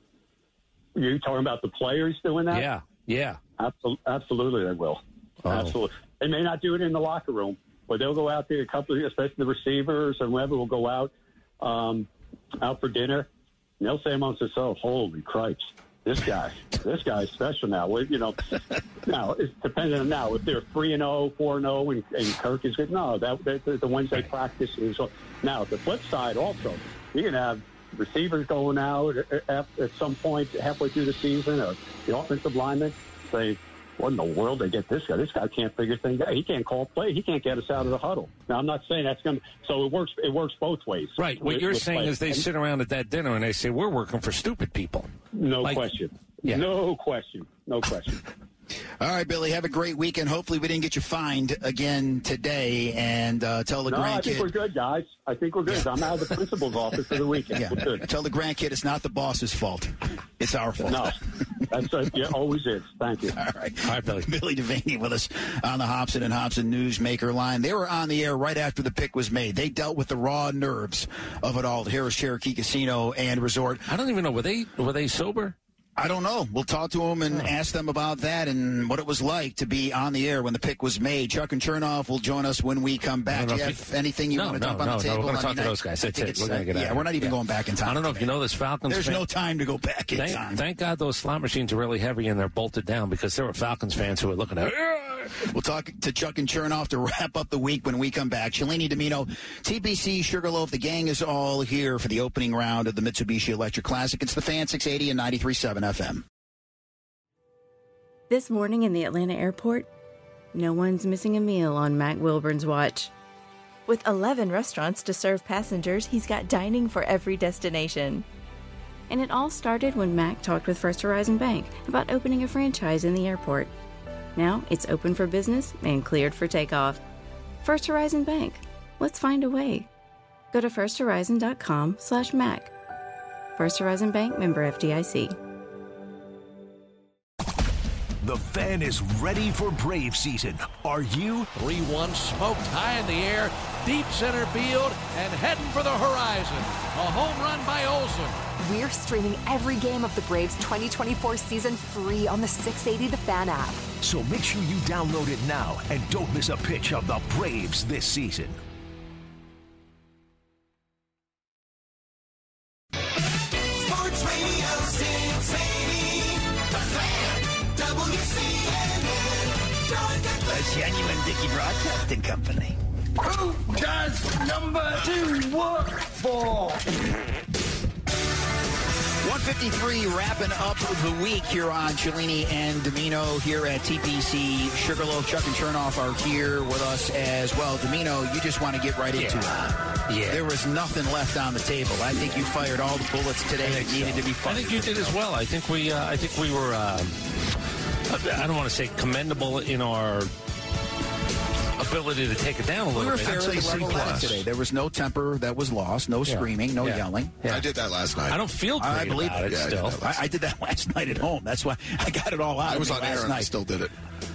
You're talking about the players doing that? Yeah, yeah. Absol- absolutely, they will. Oh. Absolutely. They may not do it in the locker room, but they'll go out there, a couple, of, especially the receivers and whoever will go out um, out for dinner. And they'll say amongst themselves, "Holy Christ, this guy, this guy's special now." Well, you know, now it's depending on now if they're three and zero, four and zero, and Kirk is good. No, that, that the Wednesday practice is now. The flip side also, you can have receivers going out at, at some point halfway through the season, or the offensive linemen say, what in the world they get this guy? This guy can't figure things out. He can't call play. He can't get us out of the huddle. Now, I'm not saying that's going to – so it works It works both ways. Right. What with, you're with saying play. is they and, sit around at that dinner and they say, we're working for stupid people. No like, question. Yeah. No question. No question. All right, Billy, have a great weekend. Hopefully we didn't get you fined again today, and uh, tell the no, grandkid. I think we're good, guys. I think we're good. Yeah. I'm out of the principal's office for the weekend. Yeah. We're good. Tell the grandkid it's not the boss's fault. It's our fault. No, that's uh, yeah, always is. Thank you. All right. All right, Billy. Billy Devaney with us on the Hobson and Hobson Newsmaker line. They were on the air right after the pick was made. They dealt with the raw nerves of it all at Harris Cherokee Casino and Resort. I don't even know. Were they, were they sober? I don't know. We'll talk to them and ask them about that and what it was like to be on the air when the pick was made. Chuck and Chernoff will join us when we come back. Do you have you, anything you no, want to no, dump on no, the table? No, we're going to I talk mean, to those guys. That's it. We're going to get yeah, out. we're not even yeah. going back in time. I don't know today. if you know this, Falcons There's fan, no time to go back in thank, time. Thank God those slot machines are really heavy and they're bolted down, because there were Falcons fans who were looking at it. We'll talk to Chuck and Chernoff to wrap up the week when we come back. Shalini Domino, T B C, Sugarloaf. The gang is all here for the opening round of the Mitsubishi Electric Classic. It's the Fan six eighty and ninety-three point seven F M. This morning in the Atlanta airport, no one's missing a meal on Mac Wilburn's watch. With eleven restaurants to serve passengers, he's got dining for every destination. And it all started when Mac talked with First Horizon Bank about opening a franchise in the airport. Now it's open for business and cleared for takeoff. First Horizon Bank. Let's find a way. Go to firsthorizon.com slash Mac. First Horizon Bank, member F D I C. The Fan is ready for Brave season. Are you? three one smoked high in the air, deep center field, and heading for the horizon. A home run by Olsen. We're streaming every game of the Braves twenty twenty-four season free on the six eighty The Fan app. So make sure you download it now and don't miss a pitch of the Braves this season. Sports Radio six eighty, The Fan, W C N N. A genuine Dickey Broadcasting Company. Who does number two work for? one fifty-three, wrapping up the week here on Cellini and Domino here at T P C. Sugarloaf, Chuck and Chernoff are here with us as well. Domino, you just want to get right into yeah. it. Yeah. There was nothing left on the table. I think you fired all the bullets today that needed so. to be fired. I think you did as well. I think we, uh, I think we were, uh, I don't want to say commendable in our ability to take it down a little we were bit. fairly level-headed today. There was no temper that was lost, no yeah. screaming, no yeah. yelling. Yeah. I did that last night. I don't feel great I believe about it, it. yeah, still. I, I, I did that last night at home. That's why I got it all out. I was on air and night. I still did it.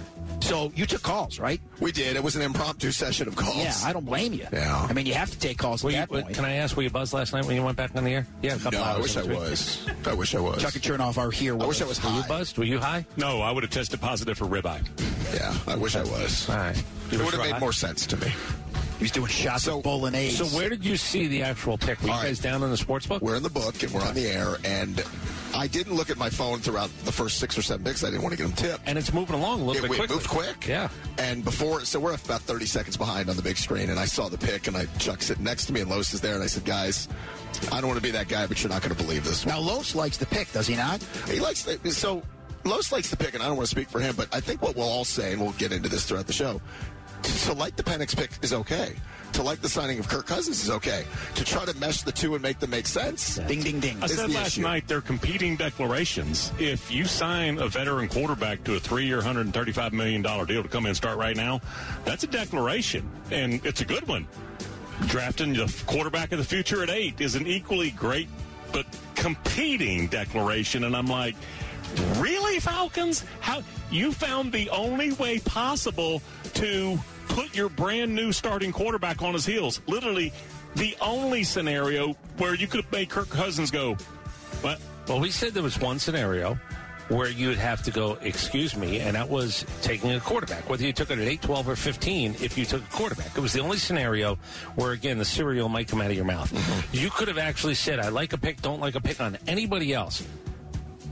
So you took calls, right? We did. It was an impromptu session of calls. Yeah, I don't blame you. Yeah. I mean, you have to take calls Were at you, that point. Can I ask, were you buzzed last night when you went back on the air? Yeah, a couple No, hours. I wish I three. was. I wish I was. Chuck and Chernoff are here with I wish us. I was Were high. you buzzed? Were you high? No, I would have tested positive for ribeye. Yeah, I wish I was. All right. It would have made more sense to me. He's doing shots So- of bolognese. So where did you see the actual pick? Were you All right. guys down in the sports book? We're in the book and we're on the air, and I didn't look at my phone throughout the first six or seven picks. I didn't want to get them tipped. And it's moving along a little It, bit it quickly. moved quick. Yeah. And before, so we're about thirty seconds behind on the big screen, and I saw the pick, and I Chuck sitting next to me, and Los is there, and I said, guys, I don't want to be that guy, but you're not going to believe this one. Now, Los likes the pick, does he not? He likes the, so Los likes the pick, and I don't want to speak for him, but I think what we'll all say, and we'll get into this throughout the show, to like the Penix pick is okay. To like the signing of Kirk Cousins is okay. To try to mesh the two and make them make sense, ding, ding, ding. I is said the last issue. night they're competing declarations. If you sign a veteran quarterback to a three-year, one hundred thirty-five million dollars deal to come in and start right now, that's a declaration, and it's a good one. Drafting the quarterback of the future at eight is an equally great but competing declaration, and I'm like, really, Falcons? How you found the only way possible to put your brand new starting quarterback on his heels? Literally the only scenario where you could have made Kirk Cousins go, what? Well, we said there was one scenario where you would have to go, excuse me, and that was taking a quarterback. Whether you took it at eight, twelve, or fifteen, if you took a quarterback. It was the only scenario where, again, the cereal might come out of your mouth. Mm-hmm. You could have actually said, I like a pick, don't like a pick on anybody else.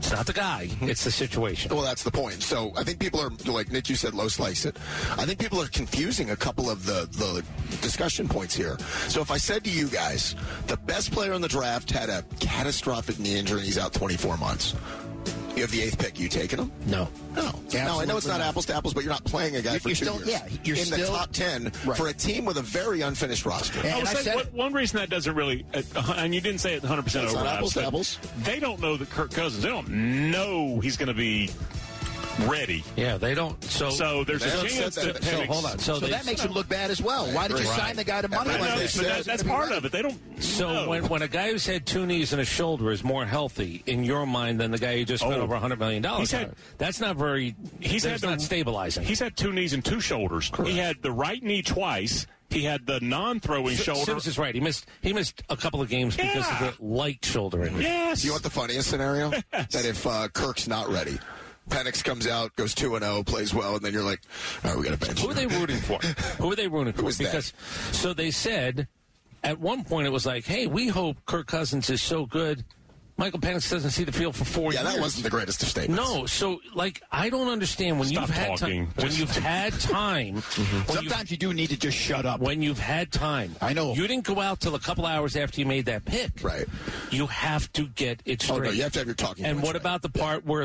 It's not the guy. It's the situation. Well, that's the point. So I think people are, like Nick, you said, Los likes it. I think people are confusing a couple of the, the discussion points here. So if I said to you guys, the best player in the draft had a catastrophic knee injury and he's out twenty-four months. You have the eighth pick. You taking him? No. No. No, I know it's not not. apples to apples, but you're not playing a guy You're- for you're two still- years. yeah, you're in still- the top ten Right. for a team with a very unfinished roster. And I would I say said one, one reason that doesn't really, uh, and you didn't say it one hundred percent It's not overlaps, apples to but apples. they don't know that Kirk Cousins, they don't know he's going to be ready. Yeah, they don't. So, So there's They a haven't chance said that that. so Penix- hold on. So, So they, that makes him look bad as well. Why did you Right. sign the guy to money I like know, this? but that, that's part of it. They don't So know. when, when a guy who's had two knees and a shoulder is more healthy in your mind than the guy who just spent Oh. over one hundred million dollars, He's had- that's not very. He's that's had the- not stabilizing. He's had two knees and two shoulders. He had the right knee twice. He had the non-throwing shoulder. Sims is right. He missed. He missed a couple of games because Yeah. of the light shoulder injury. Yes. Do you want the funniest scenario? Yes. That if uh, Kirk's not ready, Penix comes out, goes two and zero, plays well, and then you're like, all right, we got to bench. Who are they rooting for? Who are they rooting for? Who is that? Because so they said at one point it was like, hey, we hope Kirk Cousins is so good. Michael Penix doesn't see the field for four Yeah, years. that wasn't the greatest of statements. No, so like I don't understand when Stop you've had talking. time. When Just- you've had time. when you've- Sometimes you do need to just shut up. when you've had time. I know. You didn't go out till a couple hours after you made that pick. Right. You have to get it Oh, straight. no, you have to have your talking And points what right. about the part where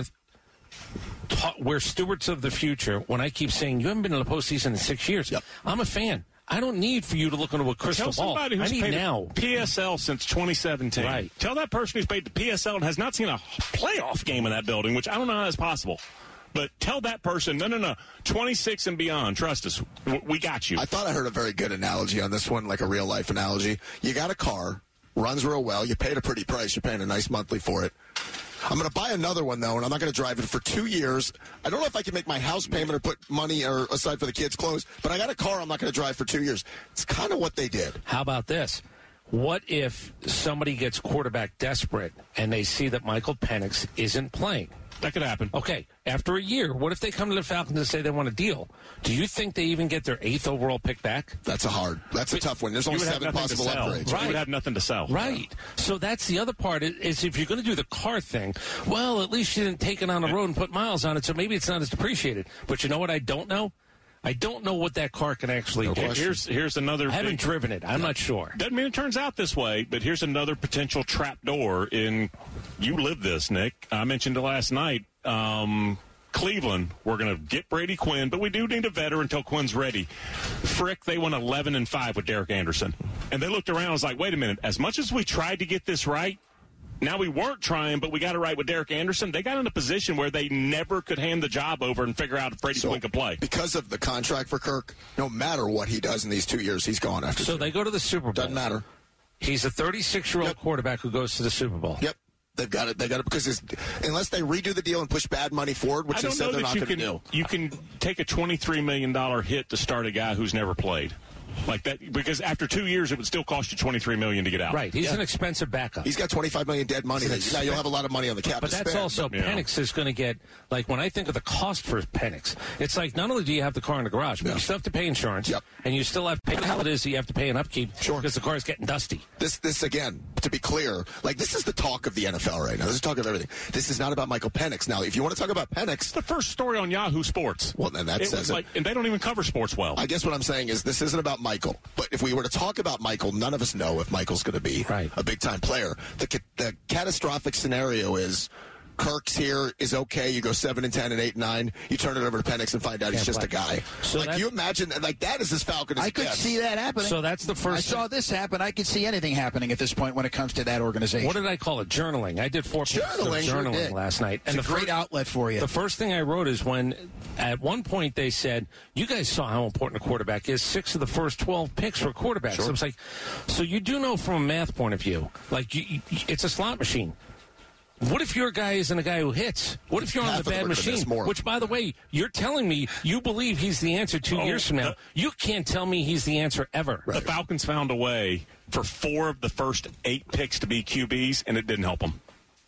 ta- we're stewards of the future? When I keep saying you haven't been in the postseason in six years, Yep. I'm a fan. I don't need for you to look into a crystal Tell ball. somebody who's I need paid now. P S L since twenty seventeen. Right. Tell that person who's paid the P S L and has not seen a playoff game in that building, which I don't know how that's possible. But tell that person, no, no, no, twenty-six and beyond, trust us, w- we got you. I thought I heard a very good analogy on this one, like a real life analogy. You got a car, runs real well, you paid a pretty price, you're paying a nice monthly for it. I'm going to buy another one, though, and I'm not going to drive it for two years. I don't know if I can make my house payment or put money or aside for the kids' clothes, but I got a car I'm not going to drive for two years. It's kind of what they did. How about this? What if somebody gets quarterback desperate and they see that Michael Penix isn't playing? That could happen. Okay, after a year, what if they come to the Falcons and say they want a deal? Do you think they even get their eighth overall pick back? That's a hard, that's a tough one. There's You only would have seven nothing to possible sell. upgrades. You would have nothing to sell. Right. So that's the other part is, is if you're going to do the car thing, well, at least you didn't take it on the road and put miles on it, so maybe it's not as depreciated. But you know what I don't know? I don't know what that car can actually do. Here's here's another. I haven't big- driven it. I'm not sure. Doesn't mean it turns out this way, but here's another potential trap door in. You live this, Nick. I mentioned it last night. Um, Cleveland, we're going to get Brady Quinn, but we do need a veteran until Quinn's ready. Frick, they went eleven and five with Derek Anderson, and they looked around and was like, "Wait a minute! As much as we tried to get this right, now we weren't trying, but we got it right with Derek Anderson. They got in a position where they never could hand the job over and figure out if Brady So, Quinn could play because of the contract for Kirk, no matter what he does in these two years, he's gone after So two. they go to the Super Bowl. Doesn't matter. He's a thirty-six-year-old Yep. quarterback who goes to the Super Bowl. Yep. They've got it. They got it because it's, unless they redo the deal and push bad money forward, which I they don't said know they're that not you going to can do. you can take a twenty-three million dollars hit to start a guy who's never played. Like that, because after two years, it would still cost you twenty-three million dollars to get out. Right. He's Yeah. an expensive backup. He's got twenty-five million dollars dead money. It's Now an you'll have a lot of money on the cap But to that's spend. also Yeah. Penix is going to get, like, when I think of the cost for Penix, it's like not only do you have the car in the garage, but Yeah. you still have to pay insurance, Yep. and you still have to pay the hell it is that you have to pay an upkeep Sure. because the car is getting dusty. This, this again, to be clear, like this is the talk of the N F L right now. This is talk of everything. This is not about Michael Penix. Now, if you want to talk about Penix, It's the first story on Yahoo Sports. well, then that It says was it. like, and they don't even cover sports well. I guess what I'm saying is this isn't about Michael. But if we were to talk about Michael, none of us know if Michael's going to be Right. a big-time player. The, ca- the catastrophic scenario is Kirk's here, is okay. You go seven and ten and eight and nine. You turn it over to Penix and find out he's Can't just a play. guy. So like that- you imagine, like that is as Falcon as I it could gets. see that happening. So that's the first I saw this happen. I could see anything happening at this point when it comes to that organization. What did I call it? Journaling. I did four pages of Journaling, sure journaling did. last night. It's a the great fir- outlet for you. The first thing I wrote is when, at one point, they said, you guys saw how important a quarterback is. Six of the first twelve picks were quarterbacks. Sure. I was like, so you do know from a math point of view, like, you, you, it's a slot machine. What if your guy isn't a guy who hits? What if you're on Half the of them bad are gonna miss machine? more. Which, by the way, you're telling me you believe he's the answer two Oh, years from now. the- You can't tell me he's the answer ever. The Falcons found a way for four of the first eight picks to be Q Bs, and it didn't help them.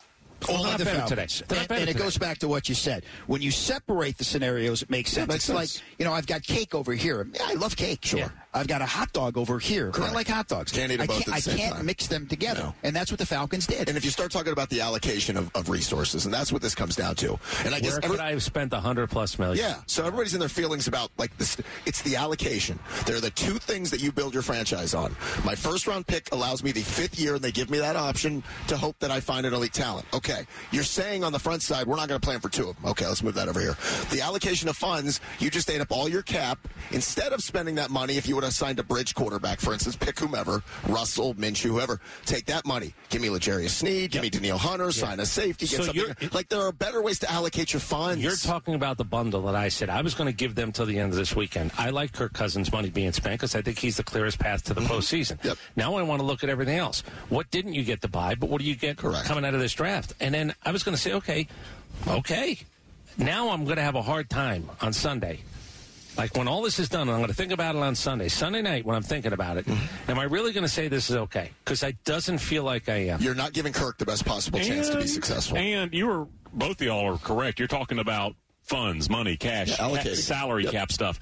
All they're of the not better Falcons. today. They're not And, better and it today. goes back to what you said. When you separate the scenarios, it makes sense. makes it's sense. like, you know, I've got cake over here. Yeah, I love cake, sure. Yeah. I've got a hot dog over here. Correct. I like hot dogs. Can't eat them I both can't, at the I same can't time. mix them together. No. And that's what the Falcons did. And if you start talking about the allocation of, of resources, and that's what this comes down to. And I guess Where every, could I have spent a hundred plus million? Yeah, so everybody's in their feelings about, like, this. It's the allocation. They're the two things that you build your franchise on. My first-round pick allows me the fifth year, and they give me that option to hope that I find an elite talent. Okay, you're saying on the front side, we're not going to plan for two of them. Okay, let's move that over here. The allocation of funds, you just ate up all your cap. Instead of spending that money, if you would have signed a bridge quarterback, for instance, pick whomever, Russell, Minshew, whoever, take that money. Give me L'Jarius Sneed, give yep. me Danielle Hunter, yep. sign a safety, get so something. Like, there are better ways to allocate your funds. You're talking about the bundle that I said I was going to give them till the end of this weekend. I like Kirk Cousins' money being spent because I think he's the clearest path to the mm-hmm. postseason. Yep. Now I want to look at everything else. What didn't you get to buy, but what do you get Correct. coming out of this draft? And then I was going to say, okay, okay. Now I'm going to have a hard time on Sunday. Like, when all this is done, I'm going to think about it on Sunday. Sunday night, when I'm thinking about it, mm-hmm. am I really going to say this is okay? Because it doesn't feel like I am. You're not giving Kirk the best possible and, chance to be successful. And you were, both of y'all are correct. You're talking about funds, money, cash, yeah, cap, salary yep. cap stuff.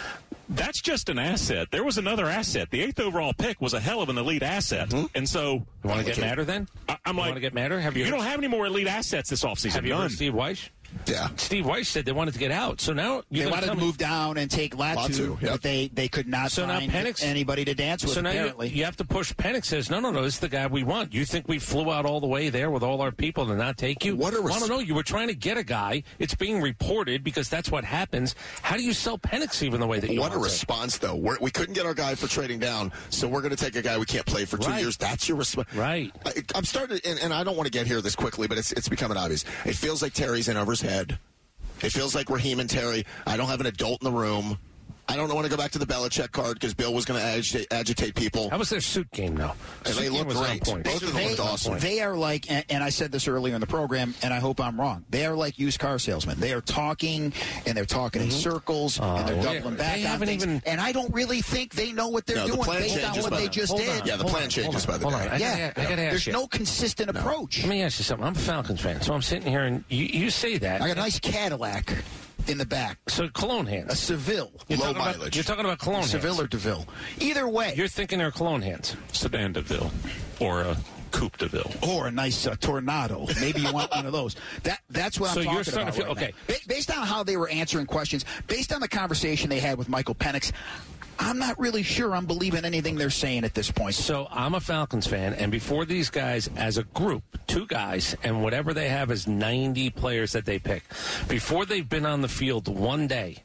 That's just an asset. There was another asset. The eighth overall pick was a hell of an elite asset. Mm-hmm. And so... You want to get madder then? I, I'm you like... want to get madder? Have you, you don't have any more elite assets this offseason. Have you heard Steve Weiss? Yeah. Steve Weiss said they wanted to get out. So now they wanted to move down and take Latu, Latu yep. but they, they could not so find Penix, anybody to dance with, so now apparently. You, you have to push. Penix says, no, no, no, this is the guy we want. You think we flew out all the way there with all our people to not take you? What a res- I don't know. You were trying to get a guy. It's being reported because that's what happens. How do you sell Penix even the way that you want? What a it? response, though. We're, we couldn't get our guy for trading down, so we're going to take a guy we can't play for two right. years. That's your response. Right. I, I'm starting, and, and I don't want to get here this quickly, but it's, it's becoming obvious. It feels like Terry's in over his head. It feels like Raheem and Terry. I don't have an adult in the room. I don't want to go back to the Belichick card because Bill was going to agitate, agitate people. How was their suit game, though? And they look great. Both of them looked awesome. They are like, and, and I said this earlier in the program, and I hope I'm wrong. They are like used car salesmen. They are talking, and they're talking mm-hmm. in circles, uh, and they're doubling back they on things. Even... And I don't really think they know what they're no, doing the based on what they just hold did. On, yeah, the plan on, changes by the hold day. On. I yeah, gotta, I gotta ask there's you. no consistent no. approach. Let me ask you something. I'm a Falcons fan, so I'm sitting here, and you, you say that. I got a nice Cadillac in the back. So cologne hands. A Seville. You're Low mileage. About, you're talking about cologne Seville hands. or DeVille. Either way. You're thinking they're cologne hands. Sedan DeVille. Or a Coupe DeVille. Or a nice uh, Tornado. Maybe you want one of those. That That's what so I'm talking you're starting about to feel, right okay. Ba- based on how they were answering questions, based on the conversation they had with Michael Penix, I'm not really sure I'm believing anything they're saying at this point. So I'm a Falcons fan, and before these guys, as a group, two guys, and whatever they have is ninety players that they pick, before they've been on the field one day,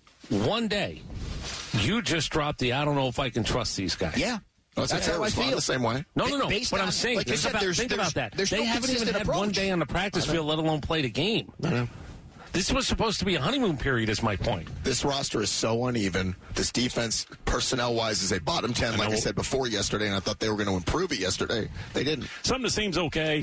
one day, you just dropped the I don't know if I can trust these guys. Yeah. Well, that's, that's how I feel. The same way. No, no, no. Based What on, I'm saying, like think, said, about, there's, think there's, about that. There's they no haven't even had approach. one day on the practice field, let alone played a game. I know. This was supposed to be a honeymoon period, is my point. This roster is so uneven. This defense, personnel-wise, is a bottom ten, I like I said before yesterday, and I thought they were going to improve it yesterday. They didn't. Something that seems okay.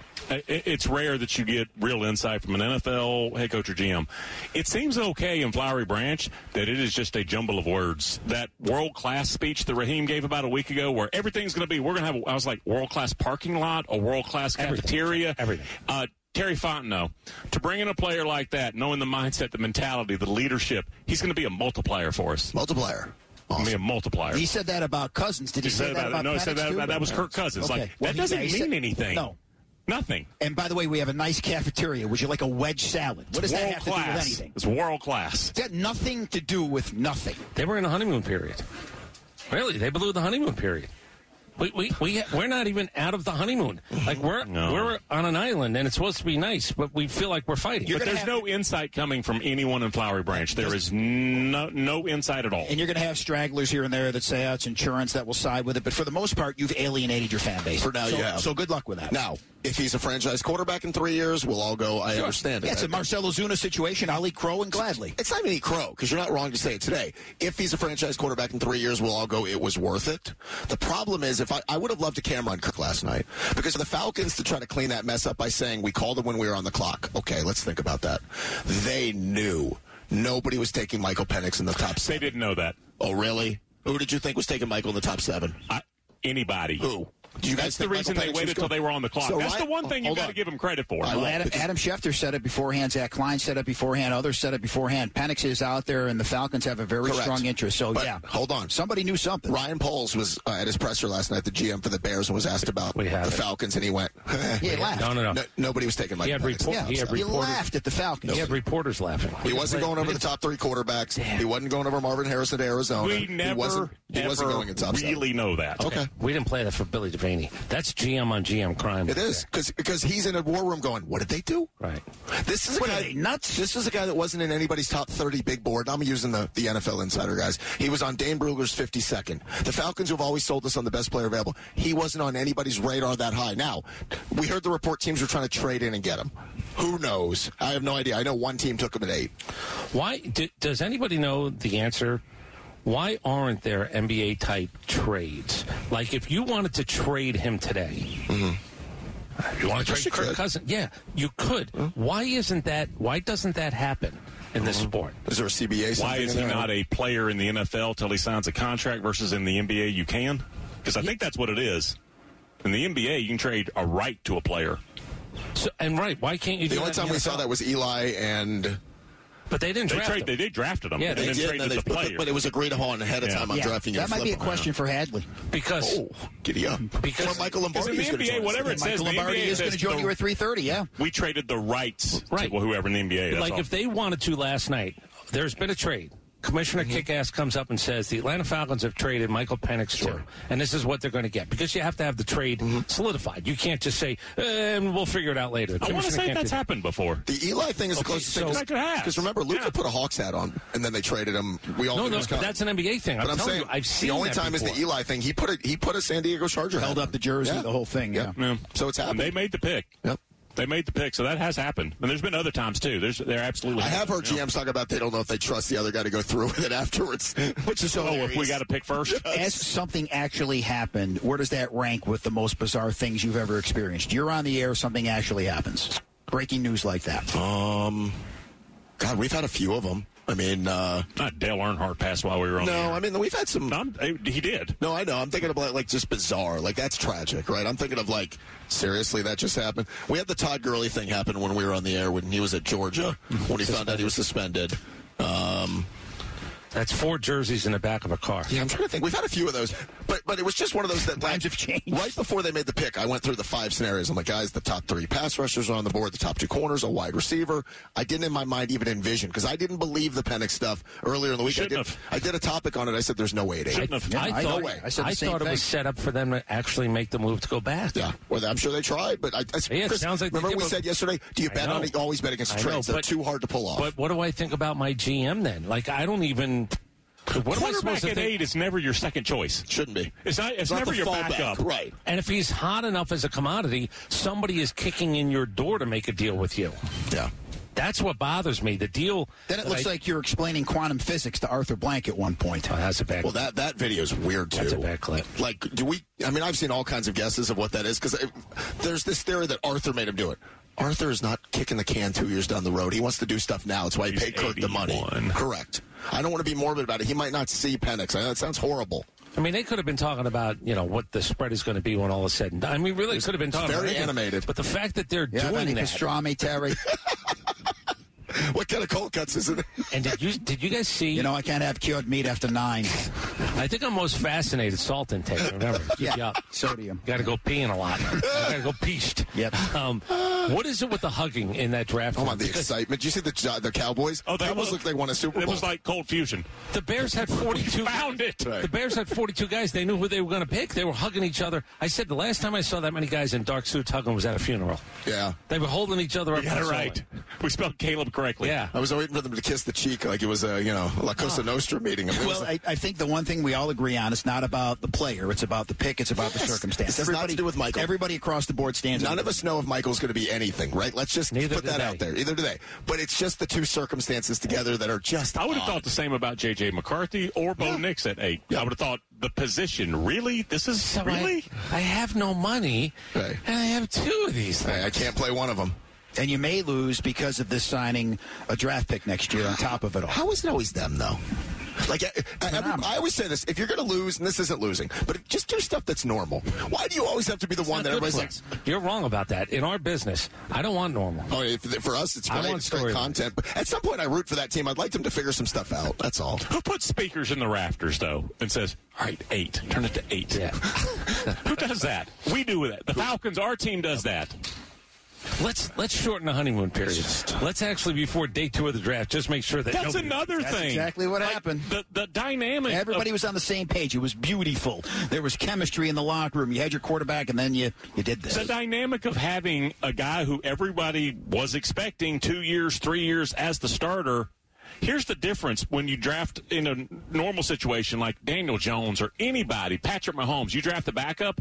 It's rare that you get real insight from an N F L head coach or G M. It seems okay in Flowery Branch that it is just a jumble of words. That world-class speech that Raheem gave about a week ago where everything's going to be, we're going to have, a, I was like, world-class parking lot, a world-class cafeteria. Everything. Uh, Terry Fontenot, to bring in a player like that, knowing the mindset, the mentality, the leadership, he's going to be a multiplier for us. Multiplier. Awesome. I mean, a multiplier. He said that about Cousins. Did he, he say that about No, he Penix said that too? about, that was Kirk Cousins. Okay. Like, well, that doesn't he, mean said, anything. No. Nothing. And by the way, we have a nice cafeteria. Would you like a wedge salad? What does world that have class. to do with anything? It's world class. It's got nothing to do with nothing. They were in a honeymoon period. Really, they blew the honeymoon period. We we we we're not even out of the honeymoon. Like we're no. we're on an island and it's supposed to be nice, but we feel like we're fighting. You're but there's have, no insight coming from anyone in Flowery Branch. There is no no insight at all. And you're going to have stragglers here and there that say, oh, it's insurance that will side with it. But for the most part, you've alienated your fan base. For now, so, you have. So good luck with that. Now, if he's a franchise quarterback in three years, we'll all go, I sure. understand it. Yeah, it's a Marcelo Zuna situation. I'll eat crow and gladly. It's not even eat crow, because you're not wrong to say it today. If he's a franchise quarterback in three years, we'll all go, it was worth it. The problem is, if I, I would have loved to Cameron Kirk last night, because for the Falcons to try to clean that mess up by saying we called him when we were on the clock. Okay, let's think about that. They knew nobody was taking Michael Penix in the top seven. They didn't know that. Oh, really? Who did you think was taking Michael in the top seven? I, anybody. Who? Do you guys That's the think reason Michael they Penix waited was till going- they were on the clock. So That's Ryan- the one thing you hold got to on. give him credit for. Well, Adam, Adam Schefter said it beforehand. Zach Klein said it beforehand. Others said it beforehand. Penix is out there, and the Falcons have a very Correct. strong interest. So, But yeah. hold on. Somebody knew something. Ryan Poles was uh, at his presser last night, the G M for the Bears, and was asked about We have the it. Falcons, and he went, He laughed. No, no, no. Nobody was taking He Michael had, Penix. report, Yeah, he had he reporters. laughed at the Falcons. He had reporters laughing. He wasn't going over the top three quarterbacks. He wasn't going over Marvin Harrison to Arizona. We he never, wasn't, he ever wasn't going in top seven. really know that. Okay. We didn't play that for Billy Devaney. That's G M on G M crime. It is because because he's in a war room going, what did they do? Right. This is a What guy are they, nuts? This is a guy that wasn't in anybody's top thirty big board. I'm using the, the N F L Insider guys. He was on Dane Brugler's fifty-second. The Falcons, who've always sold us on the best player available, he wasn't on anybody's radar that high. Now, we heard the report teams were trying to trade in and get him. Who knows? I have no idea. I know one team took him at eight. Why d- does anybody know the answer? Why aren't there N B A type trades? Like if you wanted to trade him today, Mm-hmm. you want to guess trade you Kirk could. Cousins? Yeah, you could. Why isn't that? Why doesn't that happen in this sport? Is there a C B A? Why something is in he there? not a player in the N F L till he signs a contract versus in the N B A you can? Because I think that's what it is. In the N B A, you can trade a right to a player. So, and right, why can't you? The do only that in time we N F L? saw that was Eli and... But they didn't They draft trade. him. They did drafted him. Yeah, and they then did, traded and they- the but, player. but it was agreed upon ahead of Yeah. time on Yeah, drafting. that might be a question for Hadley. because Oh, giddy up. Because- or Michael Because Lombardi in the is N gonna B A, join us. whatever it says, Michael the N B A Lombardi is going to says join the- you at three thirty, yeah. we traded the rights Right. to whoever in the N B A. That's like all. if they wanted to last night, there's been a trade. Commissioner Kickass comes up and says the Atlanta Falcons have traded Michael Penix to, and this is what they're going to get because you have to have the trade solidified. You can't just say, eh, and we'll figure it out later. The I want to commissioner say can't that's do that. happened before. The Eli thing is the Okay, closest so- thing. Like it has. Because remember, Luka Yeah. put a Hawks hat on, and then they traded him. We all No, knew no, it was coming. that's an N B A thing. I'm But I'm telling saying you, I've seen the only that time is before. the Eli thing. He put a he put a San Diego Charger Held hat up on. the jersey, Yeah. the whole thing, yeah. Yeah. So it's happened. And they made the pick. Yep. They made the pick, so that has happened. And there's been other times too. There's there absolutely. I have heard Yeah. G Ms talk about they don't know if they trust the other guy to go through with it afterwards, which is so. Oh, if we got to pick first. As something actually happened, where does that rank with the most bizarre things you've ever experienced? You're on the air, something actually happens. Breaking news like that. Um, God, we've had a few of them. I mean, uh, Not Dale Earnhardt passed while we were on. the no, air. I mean we've had some. No, I'm- he did. No, I know. I'm thinking of like, like just bizarre. Like that's tragic, right? I'm thinking of like seriously that just happened. We had the Todd Gurley thing happen when we were on the air when he was at Georgia when he found out he was suspended. Um, That's four jerseys in the back of a car. yeah, I'm trying to think. We've had a few of those, but but it was just one of those that Times have changed. Right before they made the pick, I went through the five scenarios. I'm like, guys, the top three pass rushers are on the board, the top two corners, a wide receiver. I didn't in my mind even envision because I didn't believe the Penix stuff earlier in the week. I Shouldn't did, have. I did a topic on it. I said, there's no way it ain't. Shouldn't have. Yeah, I I thought, know. I said the I same thought it was thing. set up for them to actually make the move to go back. Yeah, well, I'm sure they tried, but I, I Yeah, it Chris, sounds like they remember give we a- said yesterday, do you I bet know. on it? You always bet against the I know, trades. They're but- too hard to pull off. But what do I think about my G M then? Like, I don't even. What am I Quarterback supposed to at think? eight is never your second choice. Shouldn't be. It's not. It's, not never the your fallback. backup. Right. And if he's hot enough as a commodity, somebody is kicking in your door to make a deal with you. Yeah. That's what bothers me. The deal. Then it that looks I- like you're explaining quantum physics to Arthur Blank at one point. Oh, that's a bad. Well, that, that video is weird, too. That's a bad clip. Like, do we... I mean, I've seen all kinds of guesses of what that is, because there's this theory that Arthur made him do it. Arthur is not kicking the can two years down the road. He wants to do stuff now. It's why he He's paid Kirk the money. eighty-one. Correct. I don't want to be morbid about it. He might not see Penix. I know that sounds horrible. I mean, they could have been talking about, you know, what the spread is going to be when all is said and done. I mean, really could have been talking very about anything. animated. But the fact that they're Yeah, doing any that. pastrami, Terry. What kind of cold cuts is it? And did you did you guys see? You know, I can't have cured meat after nine. I think I'm most fascinated salt intake. Remember, keep you up. Sodium. Got to go peeing a lot. Got to go peached. Yep. Um, what is it with the hugging in that draft? Oh, room? my, the Because excitement. Did you see the, the Cowboys? Oh, they Cowboys look- looked like they won a Super Bowl. It was like cold fusion. the Bears had forty-two. Found it. Right. The Bears had forty-two guys. They knew who they were going to pick. They were hugging each other. I said the last time I saw that many guys in dark suits hugging was at a funeral. Yeah. They were holding each other up. You got it consoling. right. We spelled Caleb correctly. Yeah. I was waiting for them to kiss the cheek like it was a, you know, La Cosa Nostra meeting. I mean, it was Well, like- I, I think the one thing we all agree on, it's not about the player. It's about the pick. It's about the Yes. circumstance. This has not to do with Michael. Everybody across the board stands. None of us know if Michael's going to be anything, right? Let's just Neither put do that they. out there. Either do they. But it's just the two circumstances together that are just I would have odd. thought the same about J J. McCarthy or Bo Nix at eight. I would have thought the position. Really? This is So really? I, I have no money, Right. and I have two of these things. Hey, I can't play one of them. And you may lose because of this signing a draft pick next year on top of it all. How is it always them, though? Like, I, I, I always say this, if you're going to lose, and this isn't losing, but just do stuff that's normal. Why do you always have to be the it's one that everybody's like... You're wrong about that. In our business, I don't want normal. Oh, if, for us, it's great, it's great content. But at some point, I root for that team. I'd like them to figure some stuff out. That's all. Who puts speakers in the rafters, though, and says, all right, eight. Turn it to eight. Yeah. Who does that? We do that. The Falcons, our team does that. Let's let's shorten the honeymoon period. Let's actually, before day two of the draft, just make sure that that's nobody, another that's thing. Exactly what like, happened. The the dynamic. Everybody of, was on the same page. It was beautiful. There was chemistry in the locker room. You had your quarterback, and then you you did this. The dynamic of having a guy who everybody was expecting two years, three years as the starter. Here's the difference when you draft in a normal situation like Daniel Jones or anybody, Patrick Mahomes. You draft the backup.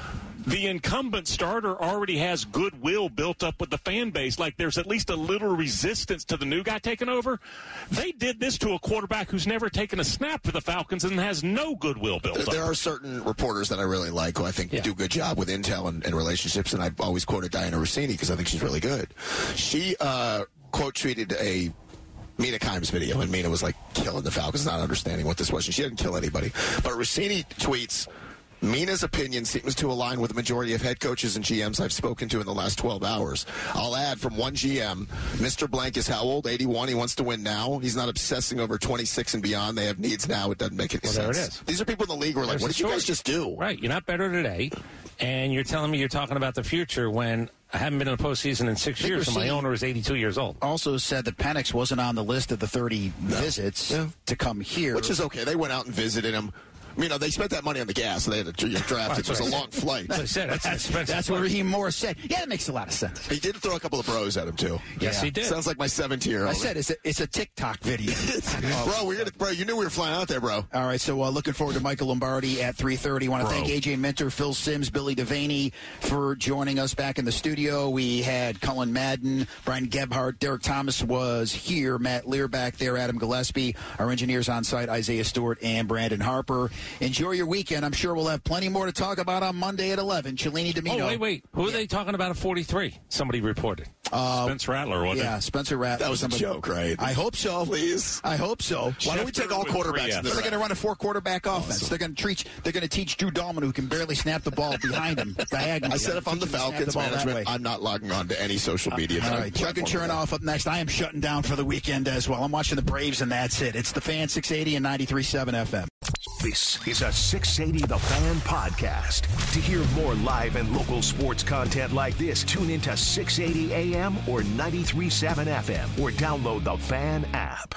The incumbent starter already has goodwill built up with the fan base. Like there's at least a little resistance to the new guy taking over. They did this to a quarterback who's never taken a snap for the Falcons and has no goodwill built there, up. There are certain reporters that I really like who I think yeah. do a good job with intel and, and relationships, and I've always quoted Diana Rossini because I think she's really good. She uh, quote tweeted a Mina Kimes video, and Mina was like killing the Falcons, not understanding what this was. And she didn't kill anybody. But Rossini tweets, Mina's opinion seems to align with the majority of head coaches and G Ms I've spoken to in the last twelve hours. I'll add from one G M, Mister Blank is how old? eighty-one. He wants to win now. He's not obsessing over twenty-six and beyond. They have needs now. It doesn't make any well, sense. There it is. These are people in the league who are like, what did you guys just do? Right. You're not better today, and you're telling me you're talking about the future when I haven't been in the postseason in six years, and my owner is eighty-two years old. Also said that Penix wasn't on the list of the thirty no. visits yeah. to come here. Which is okay. They went out and visited him. You know, they spent that money on the gas, so they had to draft. It was a long flight. That's, that's, that's, that's what Raheem Morris said. Yeah, that makes a lot of sense. He did throw a couple of bros at him, too. Yes, yeah. he did. Sounds like my seventeen-year-old. I said it's a, it's a TikTok video. bro, we're gonna, bro, you knew we were flying out there, bro. All right, so uh, looking forward to Michael Lombardi at three thirty. Want to thank A J Minter, Phil Simms, Billy Devaney for joining us back in the studio. We had Cullen Madden, Brian Gebhardt, Derek Thomas was here, Matt Lear back there, Adam Gillespie, our engineers on site, Isaiah Stewart and Brandon Harper. Enjoy your week. And I'm sure we'll have plenty more to talk about on Monday at eleven. Cellini Domino. Oh, wait, wait. Who yeah. are they talking about at forty-three? Somebody reported. Uh, Spencer Rattler, wasn't yeah, it? Spencer Rattler. That was somebody. a joke, right? I hope so. Please. I hope so. Schefter Why don't we take all quarterbacks? They're going to run a four-quarterback offense. Awesome. They're going to teach. They're going to teach Drew Dahlman, who can barely snap the ball behind him. Diagonally. I said if I'm the Falcons the management, I'm not logging on to any social media. Uh, all right, Chuck and Chernoff up next. I am shutting down for the weekend as well. I'm watching the Braves, and that's it. It's the Fan six eighty and ninety-three point seven F M. This is a six eighty The Fan podcast. To hear more live and local sports content like this, tune into six eighty A M or ninety-three point seven F M or download the Fan app.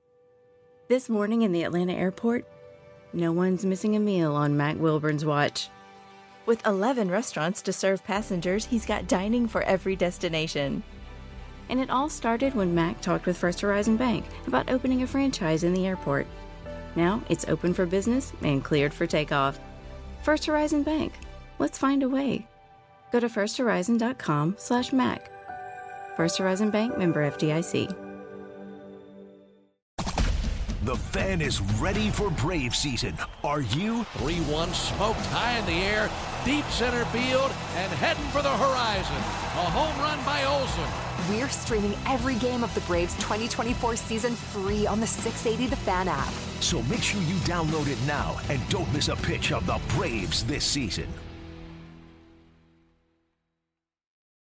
This morning in the Atlanta airport, no one's missing a meal on Mac Wilburn's watch. With eleven restaurants to serve passengers, he's got dining for every destination. And it all started when Mac talked with First Horizon Bank about opening a franchise in the airport. Now it's open for business and cleared for takeoff. First Horizon Bank. Let's find a way. Go to firsthorizon.com slash Mac. First Horizon Bank, member F D I C. The Fan is ready for Brave season. Are you? three one smoked high in the air, deep center field, and heading for the horizon. A home run by Olsen. We're streaming every game of the Braves twenty twenty-four season free on the six eighty The Fan app. So make sure you download it now and don't miss a pitch of the Braves this season.